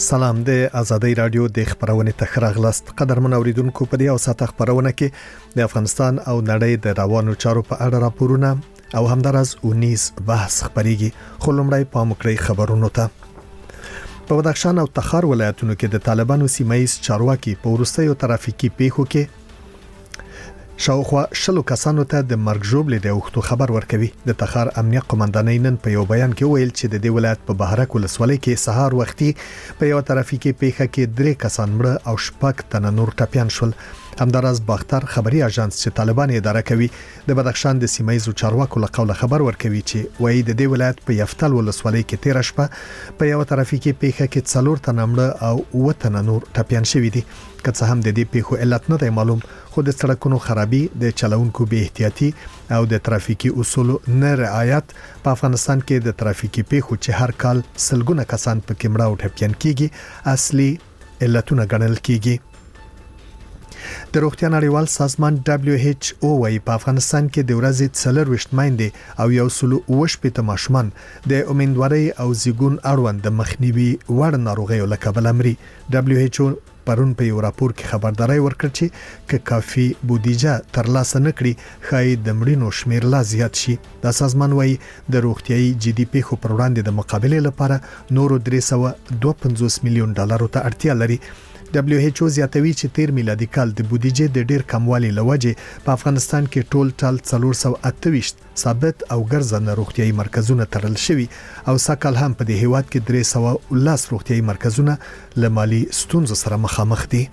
سلام د ازادي رادیو د خبرونه تخراغلاست قدرمن اوریدونکو په دې او ساته خبرونه کې د افغانستان او نړۍ د روانو چارو په اړه راپورونه او همدارس 19 بحث خبريږي خو لمړی پام وکړئ خبرونو ته په بدخشان او تخار ولایتونو کې د طالبانو سیمایي چارواکي په وروستیو ترافیکي پیښو کې شاوخوا شلو کسانو ته د مرګ ژوبلې د وختو خبر ورکوي د تخار امنیت قومندانۍ نن په یو بیان کې ویل چې د دې ولایت په بهرک ولسوالۍ کې سهار وختي په یو ترافیکي پیښه کې 3 کسان مړه او شپږ تنه نور ټپيان شول همدارس باختر خبري اژانس چې طالبان اداره کوي د بدخشان د سیمایي چارواکو له قوله خبر ورکوي چې وایي د دې ولایت په یفتل ولسوالۍ کې 13 شپه په یو ترافیکي پیښه کې 4 تنه مړه او 7 تنه نور ټپيان شوي دي که څه هم د دې پیښو علت نه دی معلوم خو د سړکونو خرابي د چلونکو بې احتیاطي او د ترافیکي اصولو نه رعایت په افغانستان کې د ترافیکي پیښو چې هر کال سلګونه کسان په کیمرا او ټپيان کیږي اصلي علتونه ګڼل کیږي د روغتیا نړیوال سازمان WHO وايي په افغانستان کې د ورځې 4 میندې او 108 ماشومان د امیندوارۍ او زیږون اړوند د مخنیوي وړ ناروغیو له کبله مري WHO پرون په یو راپور کې خبرداري ورکړه چې کافي بودیجه ترلاسه نکړي خای د مړینو شمیر لا زیات شي د سازمان وايي د روغتيایي جدي پیښو پر وړاندې د مقابله لپاره نورو 352 میلیون ډالر ته اړتیا لري WHO زیاتوي چې 13 میلادي کال د بودیجې د ډیر کموالي لوجه په افغانستان کې ټول 428 ثابت او ګرځنده روغتيایي مرکزونه تړل شوي او سکهال هم په دې هیواد کې 310 روغتيایي مرکزونه لمالي ستونزو سره مخامخ دي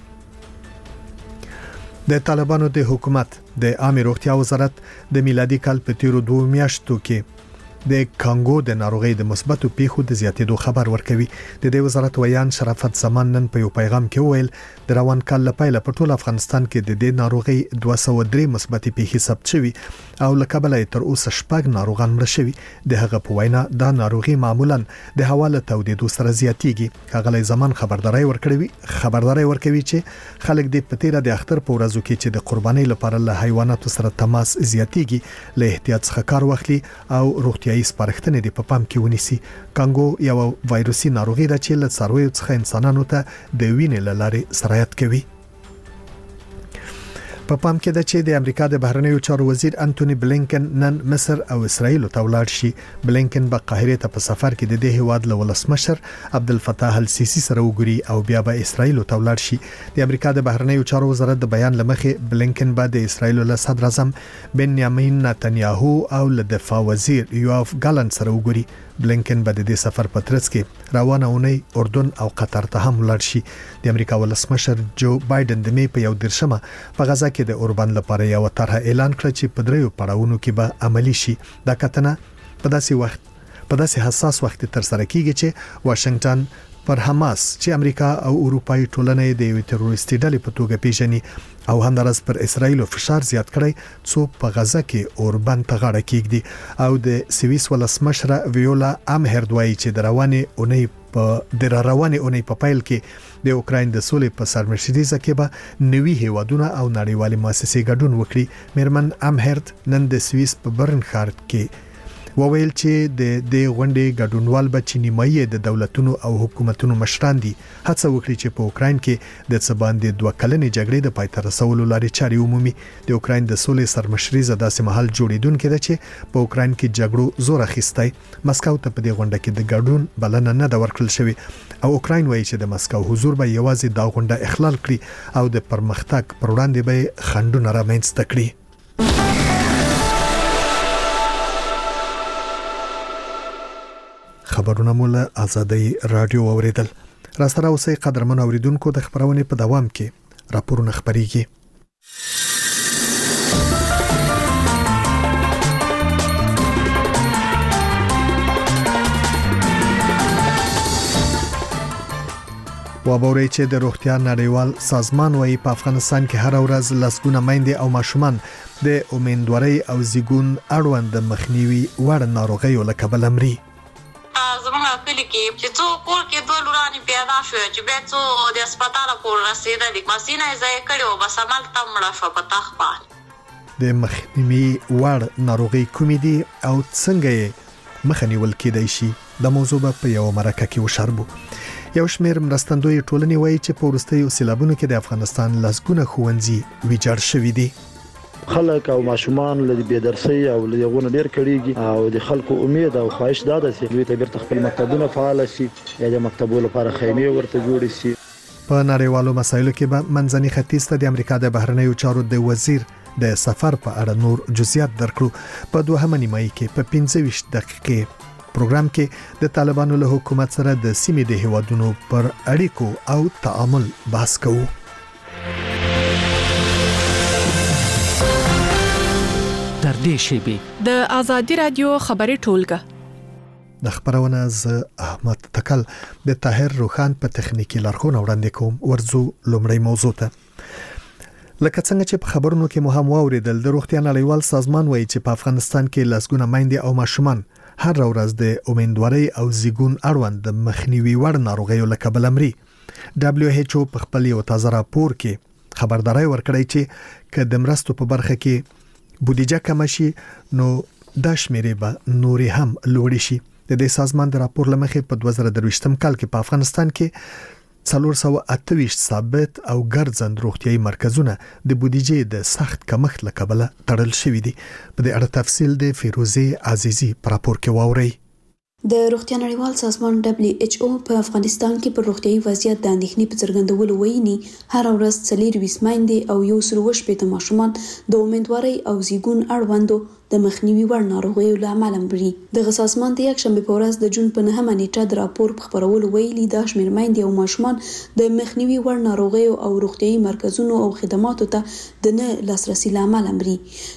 د طالبانو د حکومت د عامه روغتیا وزارت د میلادي کال په تیرو 2 میاشتو کې د کانګو د ناروغۍ د مثبتو پیښو د زیاتېدو خبر ورکوي د دې وزارت ویان شرافت زمان نن په یو پیغام کې ویل د روان کال لپاره په ټول افغانستان کې د دې ناروغۍ 203 مثبتې پیښې ثبت شوي او لکبل تر اوسه شپږ ناروغان مړه شوي د هغه په وینا دا ناروغي معمولا د حواله تودیدو سره زیاتېږي هغه زمان خبرداري ورکوي چې خلک د پتیره د اختر په ورځو کې چې د قربانۍ لپاره له حیواناتو سره تماس زیاتېږي له احتیاط څخه کار واخلي او روغتيایي سپارښتنې د پام کې ونیسي کانګو یو وایروسي ناروغي ده چې له څارویو څخه انسانانو ته د وینې لارې سرایت کوي په پام کې ده چې د امریکا د بهرنیو چارو وزیر انټونی بلینکن نن مصر او اسرائیل ته ولاړ شي بلینکن په قاهره ته په سفر کې د دې هیواد له ولسمشر عبدالفتاح السیسی سره وګوري او بیا به اسرائیل ته ولاړ شي د امریکا د بهرنیو چارو وزارت د بیان لمخې بلینکن به د اسرائیل له صدر اعظم بنیامین نتنیاهو او له دفاع وزیر یوآف ګالانت سره وګوري بلینکن به د دې سفر په ترڅ کې روانه اونۍ اردن او قطر ته هم ولاړ شي د امریکا ولسمشر جو بایدن د می په یو درشمه په غزا کې د اوربان لپاره یو طرح اعلان کړ چې په دریو پړاوونو کې به عملی شي دا کتنه په داسې حساس وخت تر سره کیږي چې واشنگټن پر حماس چې امریکا او اروپאי ټولنې د یو تروریستي ډلې په توګه پیژني او همدارس پر اسرائیل فشار زیات کړی څو په غزا کې اوربان ته غاړه کېږي او د سویس ولسمشر ویولا امهرد وایي چې د روانې اونۍ په پایل کې د اوکراین د سولې په سرمشریزه کې به نوي هیوادونه او نړیوالې مؤسسې ګډون وکړي میرمن امهرد نن د سویس په برن ښار کې وویل چې د غونډې ګډونوال به چې نیمایي د دولتونو او حکومتونو مشران دي هڅه وکړي چې په اوکراین کې د څه باندې 2 کلنې جګړې د پای ته رسولو لارې چارې عمومي د اوکراین د سولې سرمشریزه داسې محل جوړیدونکې ده چې په اوکراین کې جګړو زور اخیستی مسکو ته په دې غونډه کې د ګډون بلنه نه د ورکړل شوی او اوکراین وایي چې د مسکو حضور به یوازې دا غونډه اخلال کړي او د پرمختګ پر وړاندې به خنډونه رامنځته کړي خبرونه مول ازادي رادیو اوریدل را سره اوسې قدرمن اوریدونکو د خبرونه په دوام کې راپورونه خبريږي وابوري چې د روغتیا نړیوال سازمان وايي په افغانستان کې هر ورځ لسګونه میندې او ماشومان د امیندوارۍ او زیږون اړوند د مخنیوي وړ ناروغیو له کبله مري زموږ کلی کې چې څو کور کې دوه لورانې پیدا شو چې بیا څو د هسپتال پورې رسېدلې مسینه یې ځای کړې او بس همالته مړه شوه په تخت باندې د مخنیوي وړ ناروغۍ کومې دي او څنګه یې مخه نیول کېدای شي د موضوع په یو مرکه کې وشاربو یو شمېر مرستندوی ټولنې وایي چې په وروستیو سیلابونو کې د افغانستان لسګونه ښوونځي ویجاړ شوي دي. خلک او ماشومان له بېدرسۍ او له یغونه ډیر کړيږي او د خلکو امید او خواهش دا ده چې دوی ته بیرته خپل مکتبونه فعال شي یا د مکتبونو لپاره خیمې ورته جوړې شي. په نړیوالو مسایلو کې به منځني ختیځ ته د امریکا د بهرنیو چارو د وزیر د سفر په اړه نور جزئیات درکړو. په دوهمه نیمایي کې په 25 دقیقې پروګرام کې د طالبانو له حکومت سره د سیمې د هیوادونو پر اړیکو او تعامل بحث کوو. در دې شیبي د آزادي رادیو خبري ټولګه د خبرونه ز احمد تکل د طاهر روخان په تخنیکی لارښوونه وړاندې کوم. ورزو لومړی موضوع ته. لکه څنګه چې په خبرونو کې مو هم واوریدل، د روغتیا نړیوال سازمان وایي چې په افغانستان کې لسګونه میندې او ماشومان هر ورځ د امیندوارۍ او زیږون اړوند د مخنیوي وړ ناروغیو له کبله مري. WHO په خپل یو تازه راپور کې خبرداري ورکړی چې که د مرستو په برخه کې بودیجه کم شي نو د شمیرې به نورې هم لوړې شي. د دې سازمان د راپور لمخې په 2023م کال کې په افغانستان کې 428 ثابت او ګرځند روغتيایي مرکزونه د بودیجې د سخت کمښت له کبله تړل شوي دي. په دې اړه تفصیل د فیروزه عزیزی په راپور کې واورئ. د روغتیا نړیوال سازمان WHO په افغانستان کې پر روغتيایي وضعیت د اندېښنې په څرګندولو وایي هر ورځ 40 میندې او 120 ماشومان د امیندوارۍ او زیږون اړوندو د مخنیوي وړ ناروغیو له امله مري. د سازمان د یکشنبه په ورځ د جون په 9مه نیټه د راپور په خبرولو ویلي دا شمېر میندې او ماشومان د مخنیوي وړ ناروغیو او روغتيایي مرکزونو او خدماتو ته د نه لاسرسي له امله مري.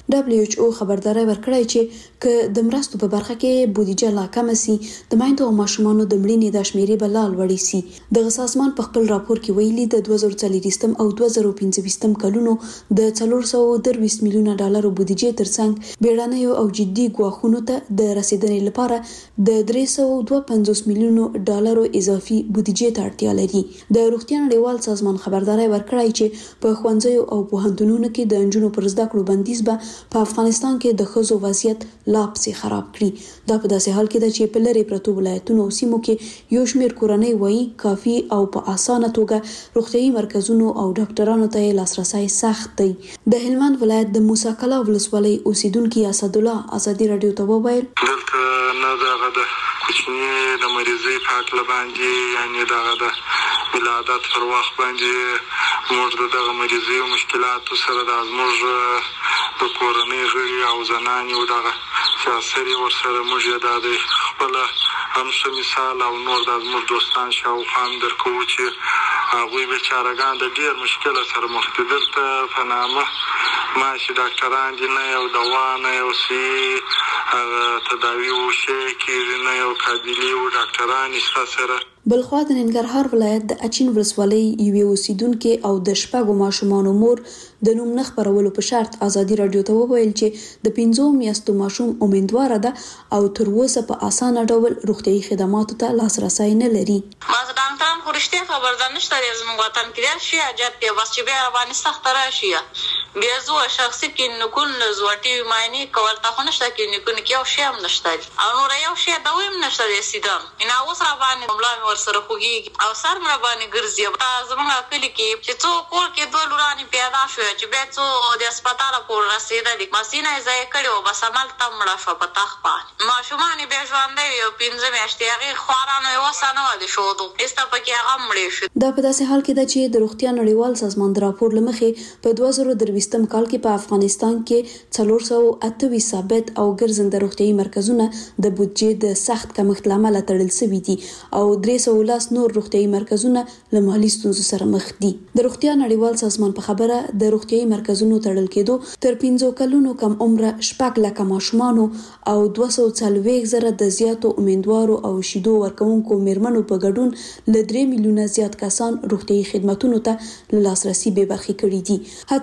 WHO خبرداري ورکړی چې که د مرستو په برخه کې بودیجه لا کم سي د میندو او ماشومانو د مړینې د شمیرې به لا لوړې سي. د سازمان په خپل راپور کې ویلي د 2024 او 2025 کلونو د 430 میلیونه ډالرو بودیجې ترڅنګ او جدي ګواښونو ته د رسیدنې لپاره د 352 میلیونو ډالرو اضافي بودیجې ته اړتیا لري. د روغتیا نړیوال سازمان خبرداري ورکړی چې په ښوونځیو او پوهنتونونو کې د نجونو پر زده کړو بندیز به په افغانستان کې د ښځو وضعیت لا پسې خراب کړي. دا په داسې حال کې ده چې په لری پرتو ولایتونو او سیمو کې یو شمېر کورنۍ وایي کافي او په اسانه توګه روغتيایي مرکزونو او ډاکټرانو ته لاسرسي سخت دی. د هلمند ولایت د موسی کلا ولسوالۍ اوسیدونکو اسد الله آزادي رادیو ته وویل دلته نه دغه د کوچنی د مریضۍ په اړه باندې یعنی دغه د ولادت پر وخت باندې موږ دغه مریضۍ او مشکلاتو سره د زموږ د کورنۍ غړي او زنانې او دغه سیاسي ورسره موږ د خپل همشه مثال او نور د زموږ دوستان شاوخوا هم درکو چې هغوی بیچارهګان د ډېر مشکل سره مخ دي. دلته په نامه ماشي ډاکټران دي نه یو دوا نه یو سي تداوی وشي کېږي نه یو قابلي او ډاکټران شته سره. بلخوا د ننګرهار ولایت د اچین ولسوالۍ یوې اوسیدونکو او د شپږو ماشومانو مور د نوم نه خبرولو په شرط آزادي رادیو ته وویل چې د 15 میاشتو ماشوم امیندواره ده او تر اوسه په اسانه ډول روغتيایي خدماتو ته لاسرسي نه لري. باز ډاکټران خورشته خبردار نشته زموږ وطن کې شي اجازه دی بس چې به باندې سخت راشي بیا زو شخصي کې نکول زوټي معنی کول تا خو نشته کې نکول کې او شی هم نشته او نور یو شی دا ویم نشته سیدم ان اوس را باندې مبلغ ورسره خوږي او سر مړه باندې ګرځي. زموږ کلی کې چې څو کور کې دوه لورانې پیدا شو چې به څو د هسپتال پور رسیدل مسینه ځای کړو بس عمل تمړه شو په تخپا ماشومان به ژوندې یو 15 میاشتې هغه خوارانه وسانه ودی شو دوه است په کې هغه مړې شو. دا په داسې حال کې ده چې د روغتیا نړیوال سازمان د راپور لمخې په 2023م کال کې په افغانستان کې 428 ثابت او ګرځنده روغتيایي مرکزونه د بودیجې د سخت کمښت لامل تړل شوي دي او 310 نور روغتيایي مرکزونه له مالي ستونزو سره مخ دي. د روغتیا نړیوال سازمان په خبره د روغتيایي مرکزونو تړل کېدو تر 15 کلونو کم عمره شپږ لکه ماشومان او 240 زره د زیاتو امیندوارو او شیدو ورکوونکو میرمنو په ګډون ل 3 میلیونه زیات کسان روغتيایي خدماتونو ته لاسرسي به برخې کړي دي. هڅه موکړه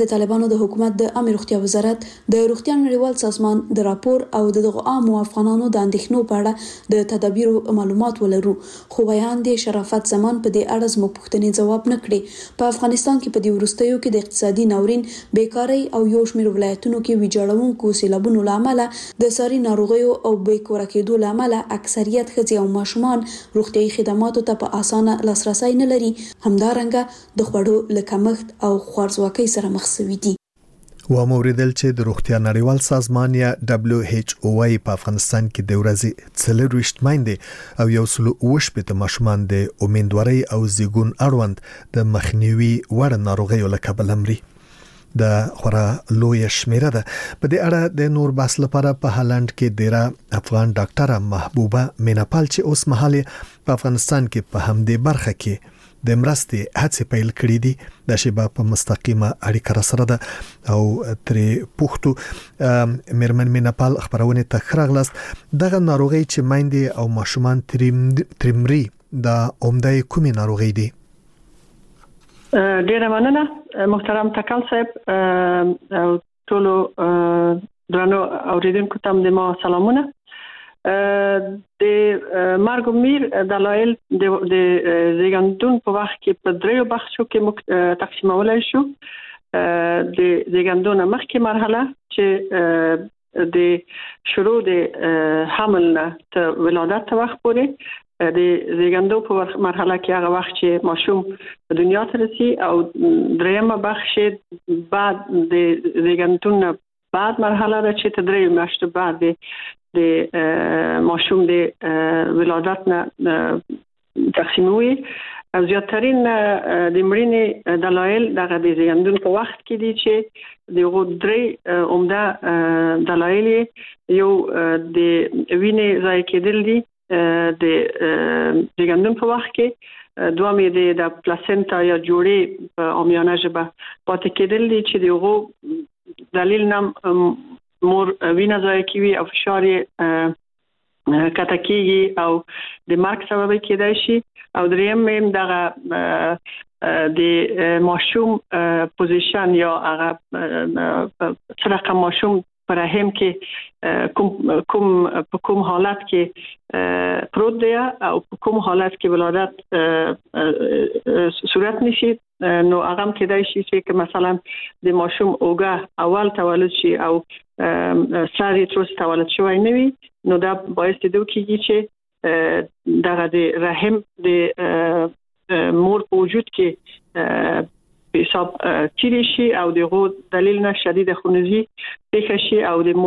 د طالبانو د حکومت د عامه روغتیا وزارت د روغتیا نړیوال سازمان د راپور او دغه عامو افغانانو د اندېښنو په اړه د تدابیرو معلومات ولرو، خو بیان د شرافت زمان په دې اړه زموږ پوښتنې جواب نه کړي. په افغانستان کې په دې وروستیو کې د اقتصادي ناورین، بیکارۍ او یو شمېر ولایتونو کې ویجاړونکو سیلابونو له امله، د ساري ناروغیو او بیکاره کېدو له امله اکثریت ښځې او ماشومان روغتیايي خدماتو ته په اسانه لاسرسی نه لري. همدارنګه د خوړو له کمښت او خوارځواکۍ سره مخ شوي دي. و موریدل چې د روغتیا نړیوال سازمان یا WHO په افغانستان کې د ورځې 24 میندې او 128 ماشومان د امیندوارۍ او زیږون اړوند د مخنیوي وړ ناروغیو له کبله مري. د خورا لوی شمیره ده. په دې اړه د نور بحث لپاره په هالند کې ډیره افغان ډاکټره محبوبه میناپال چې اوس مهال په افغانستان کې په همدې برخه کې د مرستې هڅې پیل کړې دي د شیبه په مستقیمه اړیکه را سره ده او ترې پوښتو میرمن میناپال خبرونه ته خراغلاست. دغه ناروغي چې میندې او ماشومان ترمري د عمده کومې ناروغي دي؟ ډیره مننه محترم تکل صاحب او ټول درنو اوریدونکو ته د ما سلامونه. د مرګ میر دلایل د زیږندون په وخت کې په دریو بخشو کې تقسیمولای شو. د زیږندون مخکې مرحله چې د شروع د حمل نه تر ولادت وخت پورې، د زیږندو په مرحله کې هغه وخت چې ماشوم دنیا ته رسي، او دریمه بخش بعد د زیږندون بعد مرحله ده چې تر 3 میاشتو بعد د ماشوم د ولادت نه تقسیموي. زیاترین د مړینې دلایل دغه د زیږندون په وخت کې دي چې دغه درې عمده دلایل یو د وینې ضایع کېدل دي د زیږندون په وخت کې، دومې د پلاسنتا یا جوړې په عامیانه ژبه پاتې کېدل دي چې دغه دلیل نه مور وینه ضایع کوي او فشار کټکیږي او د مرګ سبب کېدای شي. او دریم دغه د ماشوم پوزیشن یا هغه څرخه ماشوم پر رحم کې کوم حالت کې پروت دی او کوم حالت کې ولادت صورت نشي، نو هغه کېدای شي چې مثلا د ماشوم اوګه اول تولد شي او ساري تروس تولد شوی نه وي، نو دا باعث کېږي چې دغه د رحم د مور په وجود کې حساب تیری شي او دغه دلیل نه شدید خونریزي پیښ شي او د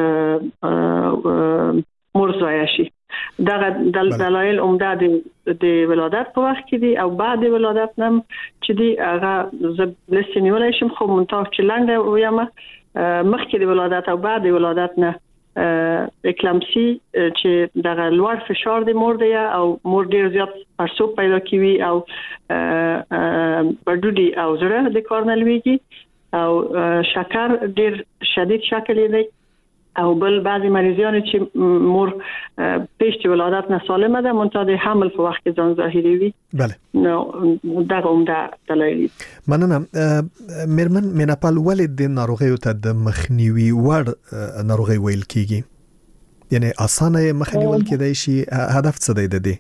مور ضایع شي. دغه دلایل عمده د ولادت په وخت کې دي او بعد ولادت هم چې دی هغه زبلستی نیولای شم، خو منتها چې لنډه ویم مخکې د ولادت او بعد د ولادت نه اکلامسی چې دغه لوړ فشار د مور دی او مور ډیر زیات پړسوب پیدا کوي او بډوډي او زړه د کار نه لويږي او شکر ډیر شدید شکل دی او بل بعضی مریضان چې مور پیش ولادت نه سالمه ده منتها د حمل په وخت کې ځان ظاهري وي. بله نو دا عمده دلایل. مننه. میرمن میناپال ولې د ناروغیو ته د مخنیوي وړ ناروغي ویل کیږي؟ یعنی اسانه مخنیول کېدای شي، هدف څه دی د دې؟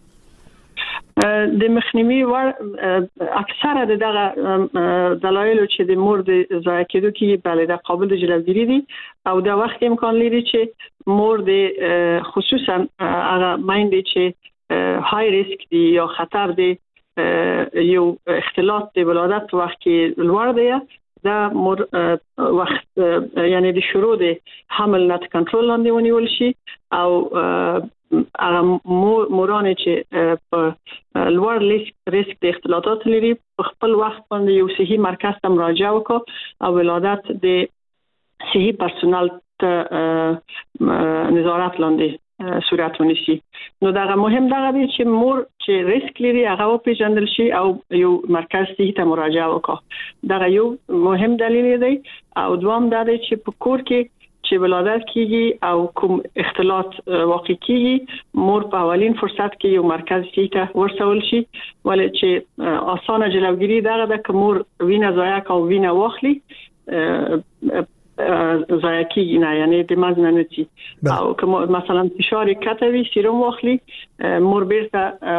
د مخنیوي وړ اکثره دغه دلایل چې د مور د ضایع کېدو کې بل د قابل د جلوگیری دي او د وخت امکان لري چې مور د خصوصا هغه میندې چې های ریسک دي یا خطر دي یو اختلاط د ولادت وخت کې لوړ دی، دا مور وخت یعنی د شروع د حمل نه کنټرول لاندې ونیول شي او مورانه چې په لوړ ریسک د اختلاطات لري په خپل وخت باندې یو صحي مرکز ته مراجعه وکړي او ولادت د صحي پرسونل ته نظارت لاندې صورت ونیسي. نو دا مهم دا دی چې مور چې ریسک لري هغه پیژندل شي او یو مرکز صحي ته مراجعه وکړي. دا یو مهم دلیل دی او دوام دا دی چې په کور کې چې ولادت کیږي او کوم اختلاط واقع کیږي مور په اولین فرصت کې یو مرکز ته ورسول شي ولې چې اسانه جلوگیری دغه د کومور وینه ضایع او وینه واخلي ضایع کیږي نه یعنی د مزنه نتی او کوم مثلا فشار کتوي سیروم واخلي مور بیرته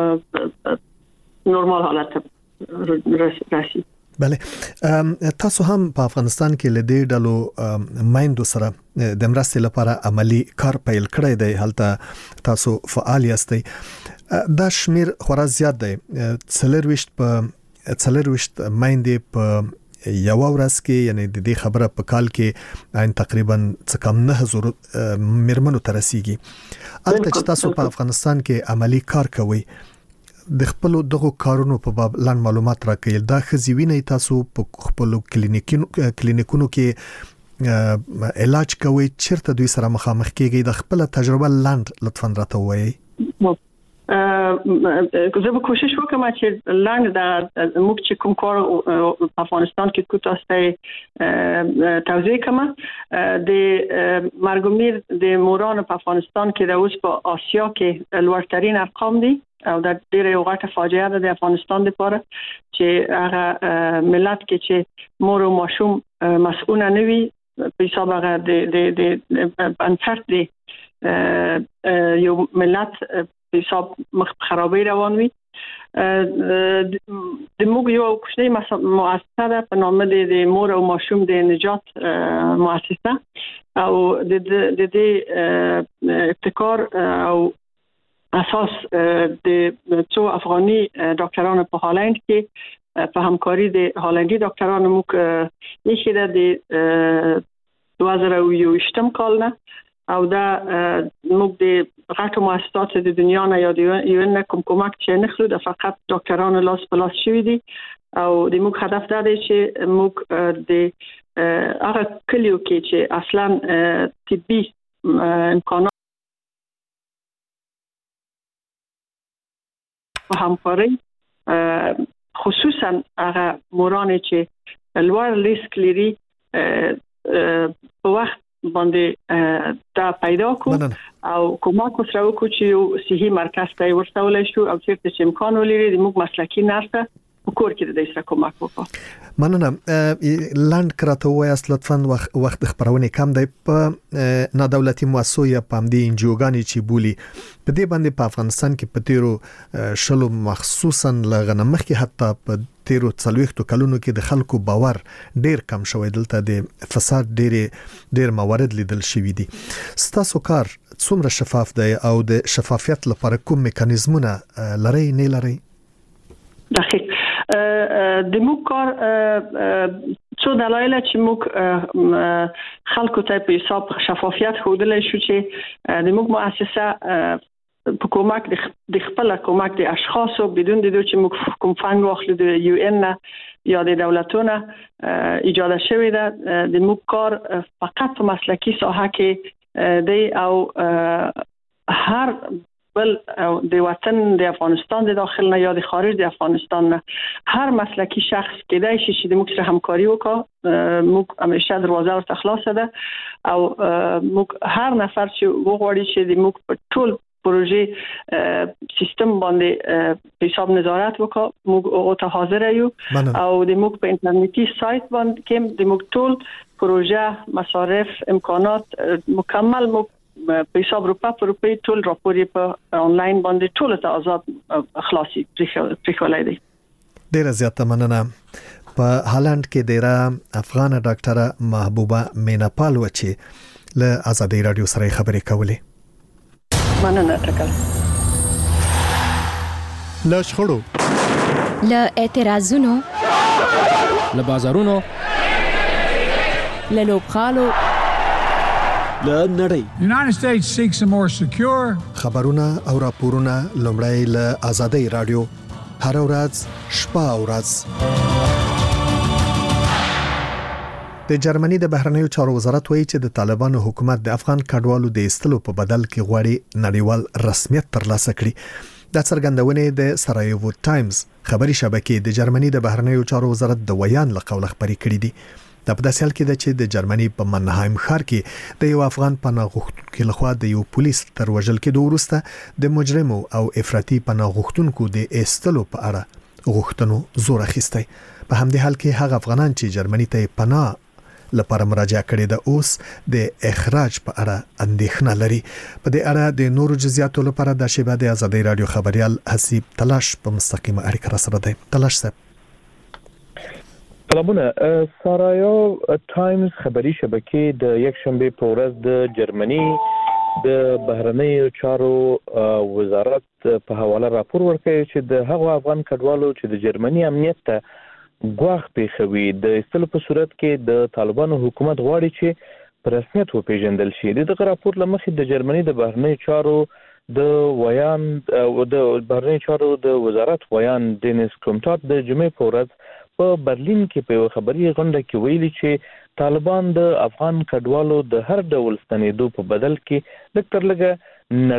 نورمال حالت راشي. بله تاسو هم په افغانستان کې لدې ډلو مایندو سره د مرستې لپاره عملی کار پیل کړی دی هلته تاسو فعال یاستئ دا شمیر خورا زیات دی 24 مایندې په یو ورځ کې یعنی د دې خبره په کال کې عین تقریبا څه کم 9000 مرمنو ترسيږي البته چې تاسو په افغانستان کې عملی کار کوي د خپل دغه کارونو په باب لاندې معلومات راکړئ دا خزيوینه تاسو په خپل کلینیکونو کې علاج کوي چیرته دوی سره مخامخ کیږي د خپل تجربه لاندې لطفا راته وایي. زه به کوشش وکم چې لاندې د موږ چې کوم کار په افغانستان کې کوتاسته توضیح کوم د مرګومیر د موران په افغانستان کې د اوس په آسیا کې لوړترین ارقام دي او د ډېر یو غټه فاجعه ده د افغانستان لپاره چې هغه ملت کې چې مور او ماشوم مسؤل نه وي په حساب هغه د انفرد دی یو ملت حساب خرابی روان وي د موږ یو کوچنی مؤسسه ده په نام د مور او ماشوم د نجات مؤسسه او د دې ابتکار او اساس د څو افغاني ډاکټرانو په هالند کې په همکاري د هالندي ډاکټرانو موږ یې د 2021 کال نه او دا موږ د غټو مؤسسات د دنیا نه یا د یو نه کومک چې نه خلو د فقط ډاکټرانو لاس په لاس شوی دي او د موږ هدف دا دی چې موږ د هغه کلیو کې چې اصلا طبي امکانات په همکاري خصوصا هغه موران چې لوړ ریسک لري په وخت باندې دا پیدا کو او کومک سره وکړو چې صحي مرکز ته ورسول شو او چې امکان ولري د موږ مسلکي نرسه په کور کې د دې سره کومک وکړو. مننه لاند کراته وایاست لطفا وخت خبرونه کم دی په نادولتي مؤسسو یا پامدي انجیوګانی چې بولی په دې باندې په افغانستان کې په تیرو شلو مخصوصا لغنمخ کې حتی په تیرو 40 کلونو کې د خلکو باور ډیر کم شوی دلته د فساد ډیر موارد لیدل شوی دي. ستاسو کار څومره شفاف دی او د شفافیت لپاره کوم میکانیزمونه لري نه لري؟ دقیق د موږ کار څو دلایل چې موږ خلکو ته په حساب شفافیت خوندل شو چې د موږ مؤسسه په کومک د خپل کومک د اشخاصو بدون د چې موږ کوم فند واخلو د یو ان یا د دولتونو ایجاد شوی ده د موږ کار فقط په مسلکی ساحه کې دی او هر بل د وطن د افغانستان د داخل نه یا د خارج د افغانستان نه هر مسلکی شخص کېدای شي چې د موږ سره همکاري وکړي موږ همیشه دروازه ورته خلاصه ده او موږ هر نفر چې وغواړي چې د موږ په ټول پروژه سیستم باندې حساب نظارت وکړو موږ او ته حاضر یو او د موږ په انټرنیټي سایت باندې کې د موږ ټول پروژه مصارف امکانات مکمل موږ په حساب روپی ټول راپورې په آنلاین باندې ټول ته آزاد خلاصي پریکولای دی. ډیره زیاته مننه. په هالند کې ډیره افغان ډاکټره محبوبه میناپال و چې له آزادۍ رادیو سره خبرې کولې. مننه تکل. له شخړو، له اعتراضونو، له بازارونو، له لوبغالو، له نړۍ. United States seeks a more secure. خبرونه او راپورونه لومړی له آزادۍ رادیو هر ورځ شپه او ورځ. د جرمني د بهرنیو چارو وزارت وایي چې د طالبانو حکومت د افغان کډوالو د ایستلو په بدل کې غواړي نړیوال رسمیت ترلاسه کړي. د څرګندونې د سرایوو ټایمز خبري شبکې د جرمني د بهرنیو چارو وزارت د ویان له قوله خبري کړې دي. د په داسې حال کې چې د جرمني په منهایم ښار کې د یو افغان پناه غوښتونکو لخوا د یو پولیس تر وژل کېدو وروسته د مجرمو او افراطي پناه غوښتونکو د ایستلو په اړه غوښتنو زور اخیستی. په همدې حال کې هغه افغانان چې جرمني ته پناه لپاره مراجعه کړې ده اوس د اخراج په اړه اندېښنه لري. په دې اړه د نورو جزئیاتو لپاره د شیبه د آزادۍ رادیو خبريال حسیب تلاش په مستقیمه اړیکه را سره دی. تلاش صاحب سلامونه. سارایو ټایمز خبري شبکې د یکشنبه په ورځ د جرمني د بهرنیو چارو وزارت په حواله راپور ورکړی چې د هغو افغان کډوالو چې د جرمني امنیت ته ګواښ پیښوي د استلو په صورت کې د طالبانو حکومت غواړي چې په رسمیت وپیژندل شي. دغه راپور لمخې د جرمني د بهرنیو چارو د ویان او د بهرنیو چارو د وزارت ویان دینیس کومټات د جمعې په ورځ په برلین کې په خبري غونډه کې ویلي چې طالبان د افغان کډوالو د هر ډول ستنېدو په بدل کې لکه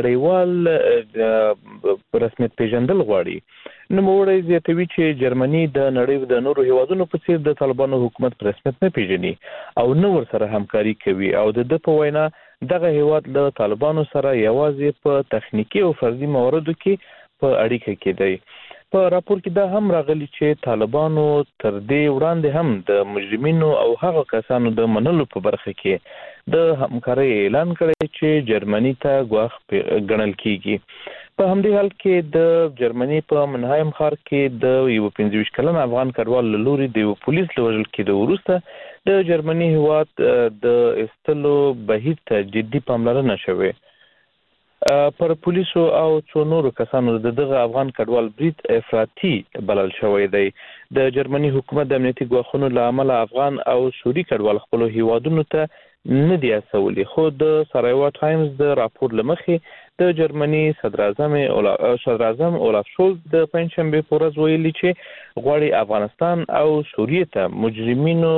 نړیوال رسمیت پیژندل غواړي. نو موږ زیاتوي چې جرمني د نړۍ د نورو هیوادونو په څیر د طالبانو حکومت په رسمیت نه پیژني او نو ورسره همکاري کوي او د په وینا دغه هیواد له طالبانو سره یوازې په تخنیکی او فردي مواردو کې په اړیکه کې دی. په راپور کې دا هم راغلی چې طالبانو تر دې وړاندې هم د مجرمینو او هغه کسانو د منلو په برخه کې د همکارۍ اعلان کړی چې جرمني ته ګواښ ګڼل کیږي. په همدې حال کې د جرمني په منهایم ښار کې د یو 25 کلن افغان کډوال له لوري د یو پولیس له وژل کېدو وروسته د جرمني هیواد د استلو بهیر ته جدي پاملرنه شوې. پر پولیسو او څو نورو کسانو دغه افغان کډوال برید افراطي بلل شوی دی. د جرمني حکومت د امنیتي ګواښونو له امله افغان او سوري کډوال خپل هیوادونو ته نه دی استولی. خو د سارایو ټایمز د راپور لمخې د جرمني صدر اعظم اولاف شولز د پنځشنبه په ورځ ویلي چې غواړي افغانستان او سوریه ته مجرمینو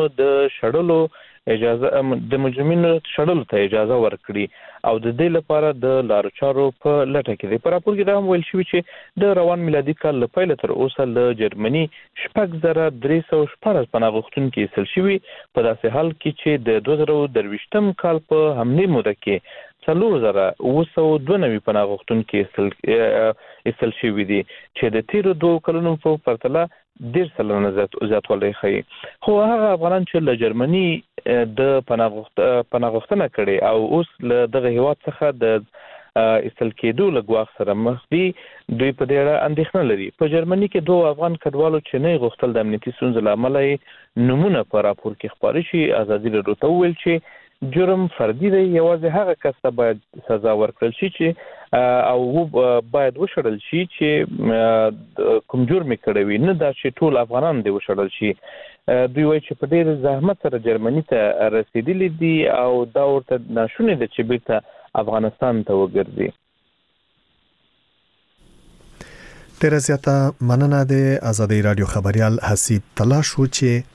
ته اجازه ورکړي او د دې لپاره د لارو چارو په لټه کې دی. په راپور کې دا هم ویل شوی چې د روان میلادي کال له پیله تر اوسه له جرمني 6314 پناه غوښتونکي ایستل شوي، په داسې حال کې چې د 2023 کال په همدې موده کې 4992 پناه غوښتونکي ایستل شوي دي چې د تیرو 2 کلونو په پرتله 10% زیاتوالی ښیي. خو هغه افغانان چې له جرمني د پناه غوښتنه کړې او اوس له دغه هیواد څخه د ایستل کېدو له ګواښ سره مخ دي، دوی په دې اړه اندېښنه لري. په جرمني کې 2 افغان کډوالو چې نه غوښتل د امنیتي ستونزو له امله نمونه په راپور کې خپاره شي، ازادي راډیو ته وویل چې جرم فردي دی، یوازې هغه کس ته باید سزا ورکړل شي چې او باید وشړل شي چې کوم جرم کړی وي، نه دا چې ټول افغانان دې وشړل شي. دوی وایي چې په ډېر زحمت سره جرمني ته رسیدلی دي او دا ورته ناشونې ده چې بیرته افغانستان ته وګرځي. ډېره زیاته مننه د آزادۍ رادیو خبريال حسیب تلاش و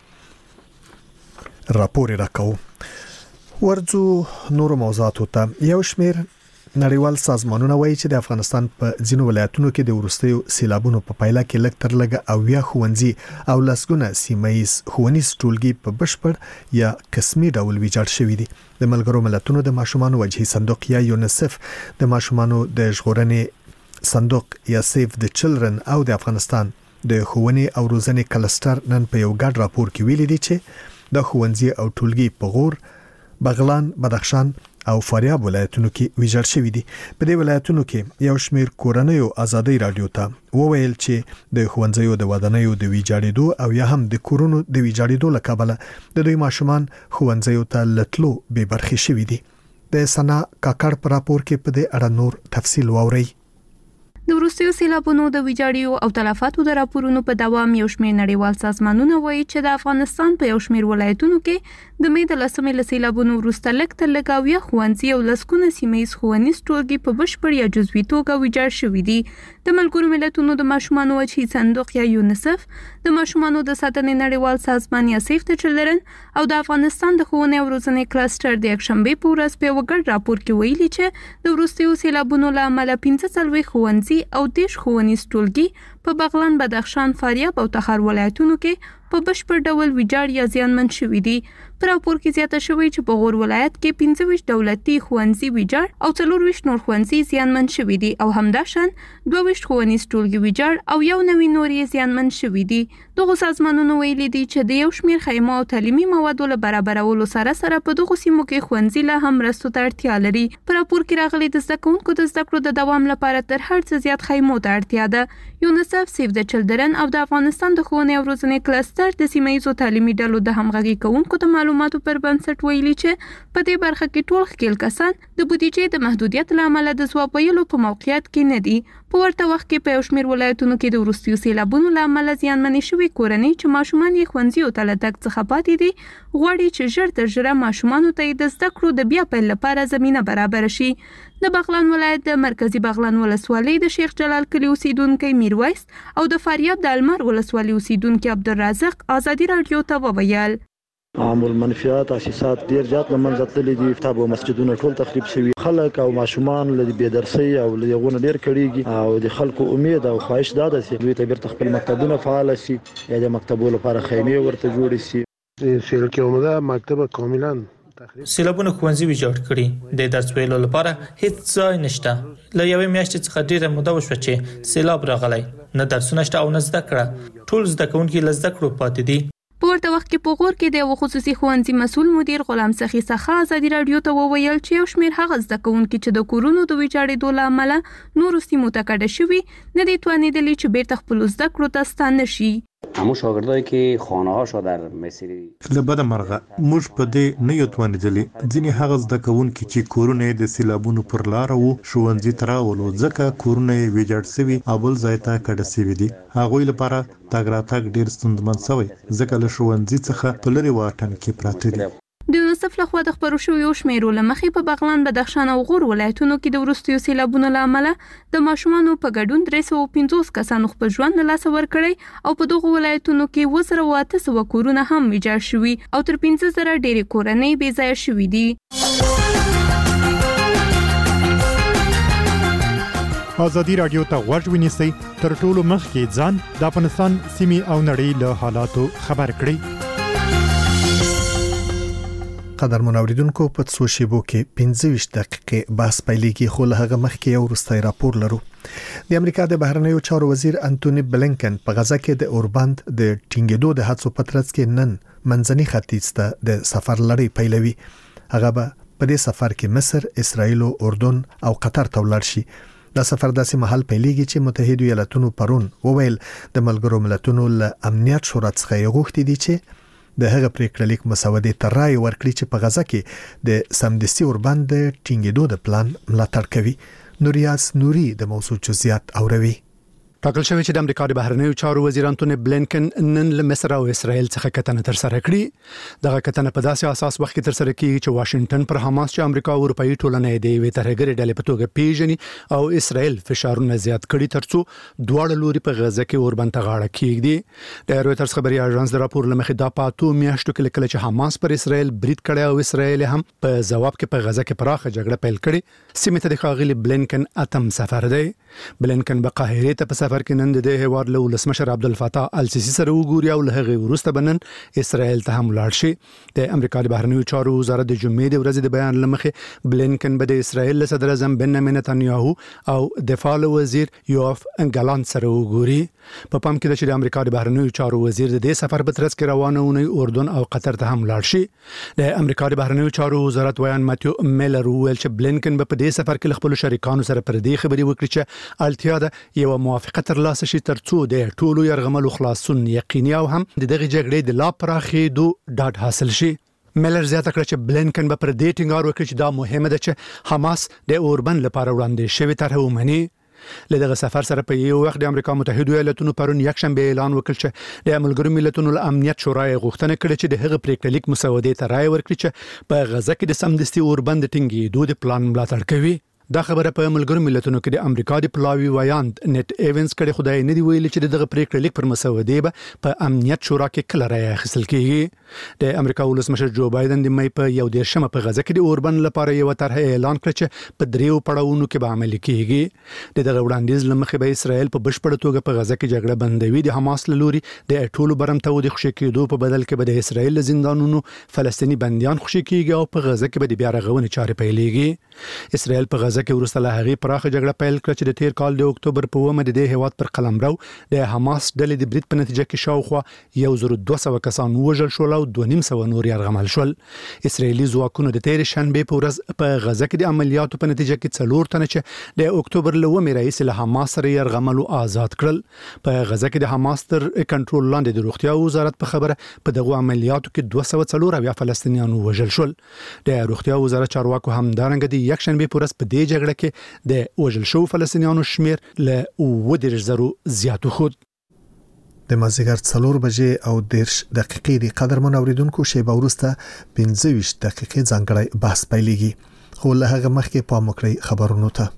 چې راپور راکاو. ورځو نورو موضوعاتو ته. یو شمیر نړیوال سازمانونه وایي چې د افغانستان په ځینو ولایتونو کې د وروستیو سیلابونو په پایله کې لږ تر لږه 80 ښوونځي او لسګونه سیمه‌ییز ښوونیز ټولګي په بشپړ یا قسمي ډول ویجاړ شوي دي. د ملګرو ملتونو د ماشومانو وجهي صندوق یا یونیسف د ماشومانو د ژغورنې صندوق یا سیف د چلډرن او د افغانستان د ښوونې او روزنې کلستر نن په یو ګډ راپور کې ویلي دي چې د ښوونځي او ټولګي په غور، بغلان، بدخشان او فاریاب ولایتونو کې ویجاړ شوي دي. په دې ولایتونو کې یو شمیر کورنیو آزادۍ رادیو ته وویل چې د ښوونځیو د ودانیو د ویجاړېدو او یا هم د کورونو د ویجاړېدو له کبله د دوی ماشومان ښوونځیو ته لټلو بې برخې شوي دي. د سنا کاکړ په راپور کې په دې اړه نور تفصیل واورئ. د وروستیو سیلابونو د ویجاړیو او تلفاتو د راپورونو په دوام یو شمېر نړیوال سازمانونه وایي چې د افغانستان په یو شمېر ولایتونو کې د مې د 10 له سیلابونو وروسته لږ تر لږه 80 ښوونځي او لسګونه سیمه‌ییز ښوونیز ټولګي په بشپړ یا جزوي توګه ویجاړ شوي دي. د ملګرو ملتونو د ماشومانو وجهي صندوق یا یونیسف، د ماشومانو د ساتنې نړیوال سازمان یا سیف د چلډرن او د افغانستان د ښوونې او روزنې کلستر د یکشنبه په ورځ په یو ګډ راپور کې ویلي چې د وروستیو سیلابونو له امله 45 ښوونځي او 10 ښوونیز ټولګي په بغلان، بدخشان، فاریاب او تخار ولایتونو کې په بشپړ ډول ویجاړ یا زیانمن شوي دي. په راپور کې زیاته شوی چې په غور ولایت کې 25 دولتي ښوونځي ویجاړ او 24 نور ښوونځي زیانمن شوي دي او همداشان 22 ښوونیز ټولګي ویجاړ او یو نوی نور یې زیانمن شوي دي. دغه سازمانونو ویلي دي چې د یو شمېر خیمو او تعلیمي موادو له برابرولو سره په دغو سیمو کې ښوونځي له هم مرستو ته اړتیا لري. په راپور کې راغلي د زده کوونکو د زده کړو د دوام لپاره تر هر څه زیات خیمو ته اړتیا ده. یونیسف، سیف د چلډرن او د افغانستان د ښوونې او روزنې کلستر د سیمه ییزو تعلیمي ډلو د همغږي کوونکو د معلوماتو پر بنسټ ویلي چې په دې برخه کې ټول ښکېل کسان د بودیجې د محدودیت له امله د ځواب ویلو په موقعیت کې نه دي. په ورته وخت کې په یو شمېر ولایتونو کې د وروستیو سیلابونو له امله زیانمنې شوي کورنۍ چې ماشومان یې ښوونځیو ته له تګ څخه پاتې دي غواړي چې ژر تر ژره ماشومانو ته یې د زده کړو د بیا پیل لپاره زمینه برابره شي. د بغلان ولایت د مرکزی بغلان ولسوالۍ د شیخ جلال کلی اوسیدونکو میرویس او د فاریاب د المار ولسوالۍ اوسیدونکو عبدالرزاق ازادي رادیو ته وویل عام المنفعات اساسات ډیر زیات لمنځه تللي دي. کتاب او مسجدونه ټول تخریب شوي. خلک او ماشومان له بېدرسۍ او له یغونه ډیر کړيږي او د خلکو امید او خواهش دا ده چې دوی ته بیرته خپل مکتبونه فعال شي یا د مکتبونو لپاره خیمې ورته جوړې شي. فعل کې اومده مکتب کاملا سیلابونه ښوونځي ویجاړ کړي. د درس ویلو لپاره هیڅ ځای نشته. له یوې میاشتې څخه ډیره موده وشوه چې سیلاب راغلی. نه درسونه شته او نه زده کړه. ټول زده کوونکي له زده کړو پاتې دي. په ورته وخت کې په غور کې د یو خصوصي ښوونځي مسؤل مدیر غلام سخي څخه ازادي رادیو ته وویل چې یو شمېر هغه زده کوونکي چې د کورونو د ویجاړېدو له امله نورو سیمو ته کډه شوي نه دي توانېدلي چې بیرته خپلو زده کړو ته ستانه شي. همون شاگردایی که خانه‌هاشو در مسیر لبد مرغه موږ په دې نه یو توانېدلي. ځینې هغه زده کوونکي چې کورونه د سیلابونو پر لار وو ښوونځي ته راولو ځکه کورونه یې ویجاړ شوي او بل ځای ته کډه شوي دي. هغوی لپاره تګ راتګ ډیر ستونزمن شوی ځکه له ښوونځي څخه په لرې واټن کې پراته دي. د یونیسف لخوا د خبرو شویو شمیرو له مخې په بغلان، بدخشان او غور ولایتونو کې د وروستیو سیلابونو له امله د ماشومانو په ګډون 350 کسانو خپل ژوند له لاسه ورکړی او په دغو ولایتونو کې 1800 کورونه هم ویجاړ شوي او تر 15000 ډېرې کورنۍ بې ځایه شوي دي. ازادي رادیو ته غوږ ونیسئ، تر ټولو مخکې ځان د افغانستان سیمې او نړۍ له حالاتو خبر کړئ. قدر منوریدونکو په څو شیبو کې 25 دقیقې بحث پیلېږي، خو له هغه مخکې یو وروستی راپور لرو. د امریکا د بهرنیو چارو وزیر انټونی بلینکن په غزا کې د اوربند د ټینګېدو د هڅو په ترڅ کې نن منځني ختیځ ته د سفر لړۍ پیلوي. هغه به په دې سفر کې مصر، اسرائیل، اردن او قطر ته ولاړ شي. دا سفر داسې مهال پیلېږي چې متحده ایالاتونو پرون وویل د ملګرو ملتونو له امنیت شورا څخه یې غوښتي دي چې د هغه پریکړه لیک مسودې ته رائے ورکړي چې په غزا کې د سمدستي اوربند د ټینګېدو د پلان ملاتړ کوي. نوریاس نوري د موضوع جزئیات اوروي. ټاکل شوی چې د امریکا د بهرنیو چارو وزیر انټونی بلینکن نن له مصر او اسرائیل څخه کتنه تر سره کړي. دغه کتنه په داسې اساس وخت کې تر سره کیږي چې واشنگټن پر حماس چې امریکا او اروپאי ټولنه د یوې ترهګرې ډلې په توګه پیژني او اسرائیل فشارونه زیات کړي ترڅو دواړه لوري په غزا کې اوربند ته غاړه کیږي. د رويټرز خبري اژانس د راپور لمخې دا پاتو میاشتو کې کله چې حماس پر اسرائیل برید کړي او اسرائیل هم په جواب کې په غزا کې پراخه جګړه پیل کړي. سیمه ته د ښاغلي بلینکن اتم سفر دی. بلینکن په قاهره ته په سفر کې نن د هیواد له ولسمشر عبدالفتاح السیسی سره وګوري او له هغه وروسته بنن اسرائیل ته هم لاړ شي. د امریکا د بهرنیو چارو وزارت د جمعې د ورځې د بیان لمخې بلینکن به د اسرائیل له صدر اعظم بنیامین نتنیاهو او دفاع وزیر یوف انګلان سره وګوري. په پام کې چې د امریکا د بهرنیو چارو وزیر د دې سفر په ترڅ کې روانونه اردن او قطر ته هم لاړ شي. د امریکا د بهرنیو چارو وزارت ویان ماتیو میلر ویل چې بلینکن په دې سفر کې خپل شریکانو سره پر دې خبرې وکړي چې اړتیا ده یو موافقه ترلاسه شي ترڅو د ټولو يرغملو خلاصون یقیني او هم د دغه جګړې د لا پراخېدو ډاډ حاصل شي. میلر زیاته کړ چې بلینکن به پر دې ټینګار وکړي چې دا مهمه ده چې حماس د اوربند لپاره وړاندې شوی طرح ومني. لدغه سفر سره په یو وخت د امریکا متحده ایالاتونو پرون یکشنبه اعلان وکړ چې د ملګرو ملتونو امنیت شورا غوښتنه کړې چې د هغه پریکړه لیک مسودې ته رائے ورکړي چې په غزا کې د سمدستي اوربند ټینګېدو د پلان ملاتړ کوي. دا خبره په ملګرو ملتونو کې د امریکا د پلاوی وایاند نت ایونز کړي خدای نه دی ویلي چې دغه پریکړه لیک پر مسودې به په امنیت شورا کې کله راي اخیستل کیږي د امریکا ولسمشر جو بایدن د مې په 11 په غزه کې د اوربن لپاره یو طرح اعلان کړ چې په دریو پړاوونو کې به عملي کیږي دغه وړاندیز لمخې به اسرائیل په بشپړ توګه په غزه کې جګړه بندوي د حماس لوري د ټولو برمته د خوشي کېدو په بدل کې به د اسرائیل زندانونو فلسطینی بنديان خوشي کیږي او په غزه کې به د بیا رغونې چارې پیلېږي اسرائیل په غزه کې ورسته له هغې پراخه جګړه پیل کړه چې د تیر کال د اکتوبر په 1 د هیواد پر قلمرو د حماس ډلې د برید په نتیجه کې شاوخوا 1200 کسان وژل شول او 200 نور یرغمل شول اسرائیلي ځواکونو د تیر شنبه په ورځ په غزه کې د عملیاتو په نتیجه کې 4 تنه چې د اکتوبر له 1 رئیس له حماس سره یرغمل او آزاد کړل په غزه کې د حماس تر کنټرول لاندې د روغتیا وزارت په خبره په دغه عملیاتو کې 240 فلسطینیان وژل شول د روغتیا وزارت چارواکو هم دارنګ د یک شنبه په ورځ په دې جګړه کې د وژل شو فلسطینیانو شمیر له 10,000 زیات خود د مازیګر 4 بجې او 10 دقیقې د قدرمن اوریدونکو شیبه ورسته 15 دقیقې ځانګړی بحث پیلېږي خو له هغه مخکې پام وکړئ خبرونو ته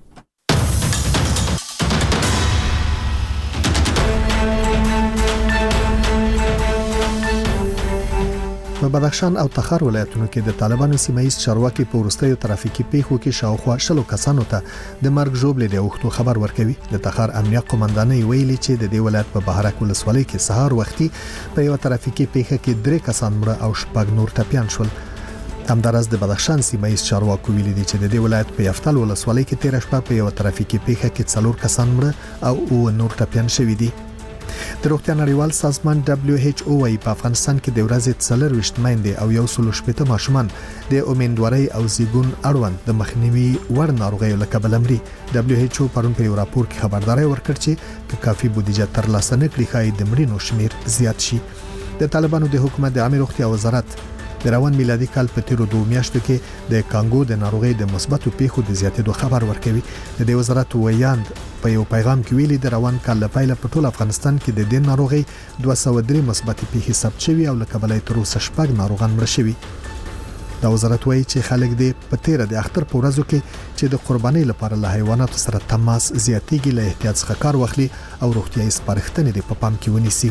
په بدخشان او تخار ولایتونو کې د طالبانو سیمایي چارواکي په وروستیو ترافیکي پیښو کې شاوخوا 10 کسانو ته د مرګ ژوبلې د وختو خبر ورکوي د تخار امنیت قومندانۍ ویلي چې د دې ولایت په بهارک ولسوالۍ کې سهار وختي په یو ترافیکي پیښه کې 3 کسان مړه او 6 نور ټپيان شول همدارس د بدخشان سیمایي چارواکو ویلي دي چې د دې ولایت په یفتل ولسوالۍ کې 13 شپه په یو ترافیکي پیښه کې 4 کسان مړه او نور ټپيان شوي دي د روغتیا نړیوال سازمان WHO وايي په افغانستان کې د ورځې 40 میندې او 180 ماشومان د امیندوارۍ او زیږون اړوند د مخنیوي وړ ناروغیو له کبله مري WHO پرون په یو راپور کې خبرداري ورکړه چې کافي بودیجه ترلاسه نه کړي ښایي د مړینو شمیر زیات شي د طالبانو د حکومت د عامه روغتیا وزارت د روان میلادي کال په تیرو 2 میاشتو کې د کانګو د ناروغۍ د مثبتو پیښو د زیاتېدو خبر ورکوي د دې وزارت ویاند په یو پیغام کې ویلي د روان کال لپاره په ټول افغانستان کې د دې ناروغۍ 203 مثبت پیښې ثبت شوي او لکه بلای تر اوسه 6 ناروغان مړه شوي دا وزارت وایي چې خلک د پتیره د اختر په ورځو کې چې د قربانۍ لپاره له حیواناتو سره تماس زیاتېږي له احتیاط څخه کار واخلي او روغتیاي سپارښتنې په پام کې ونیسي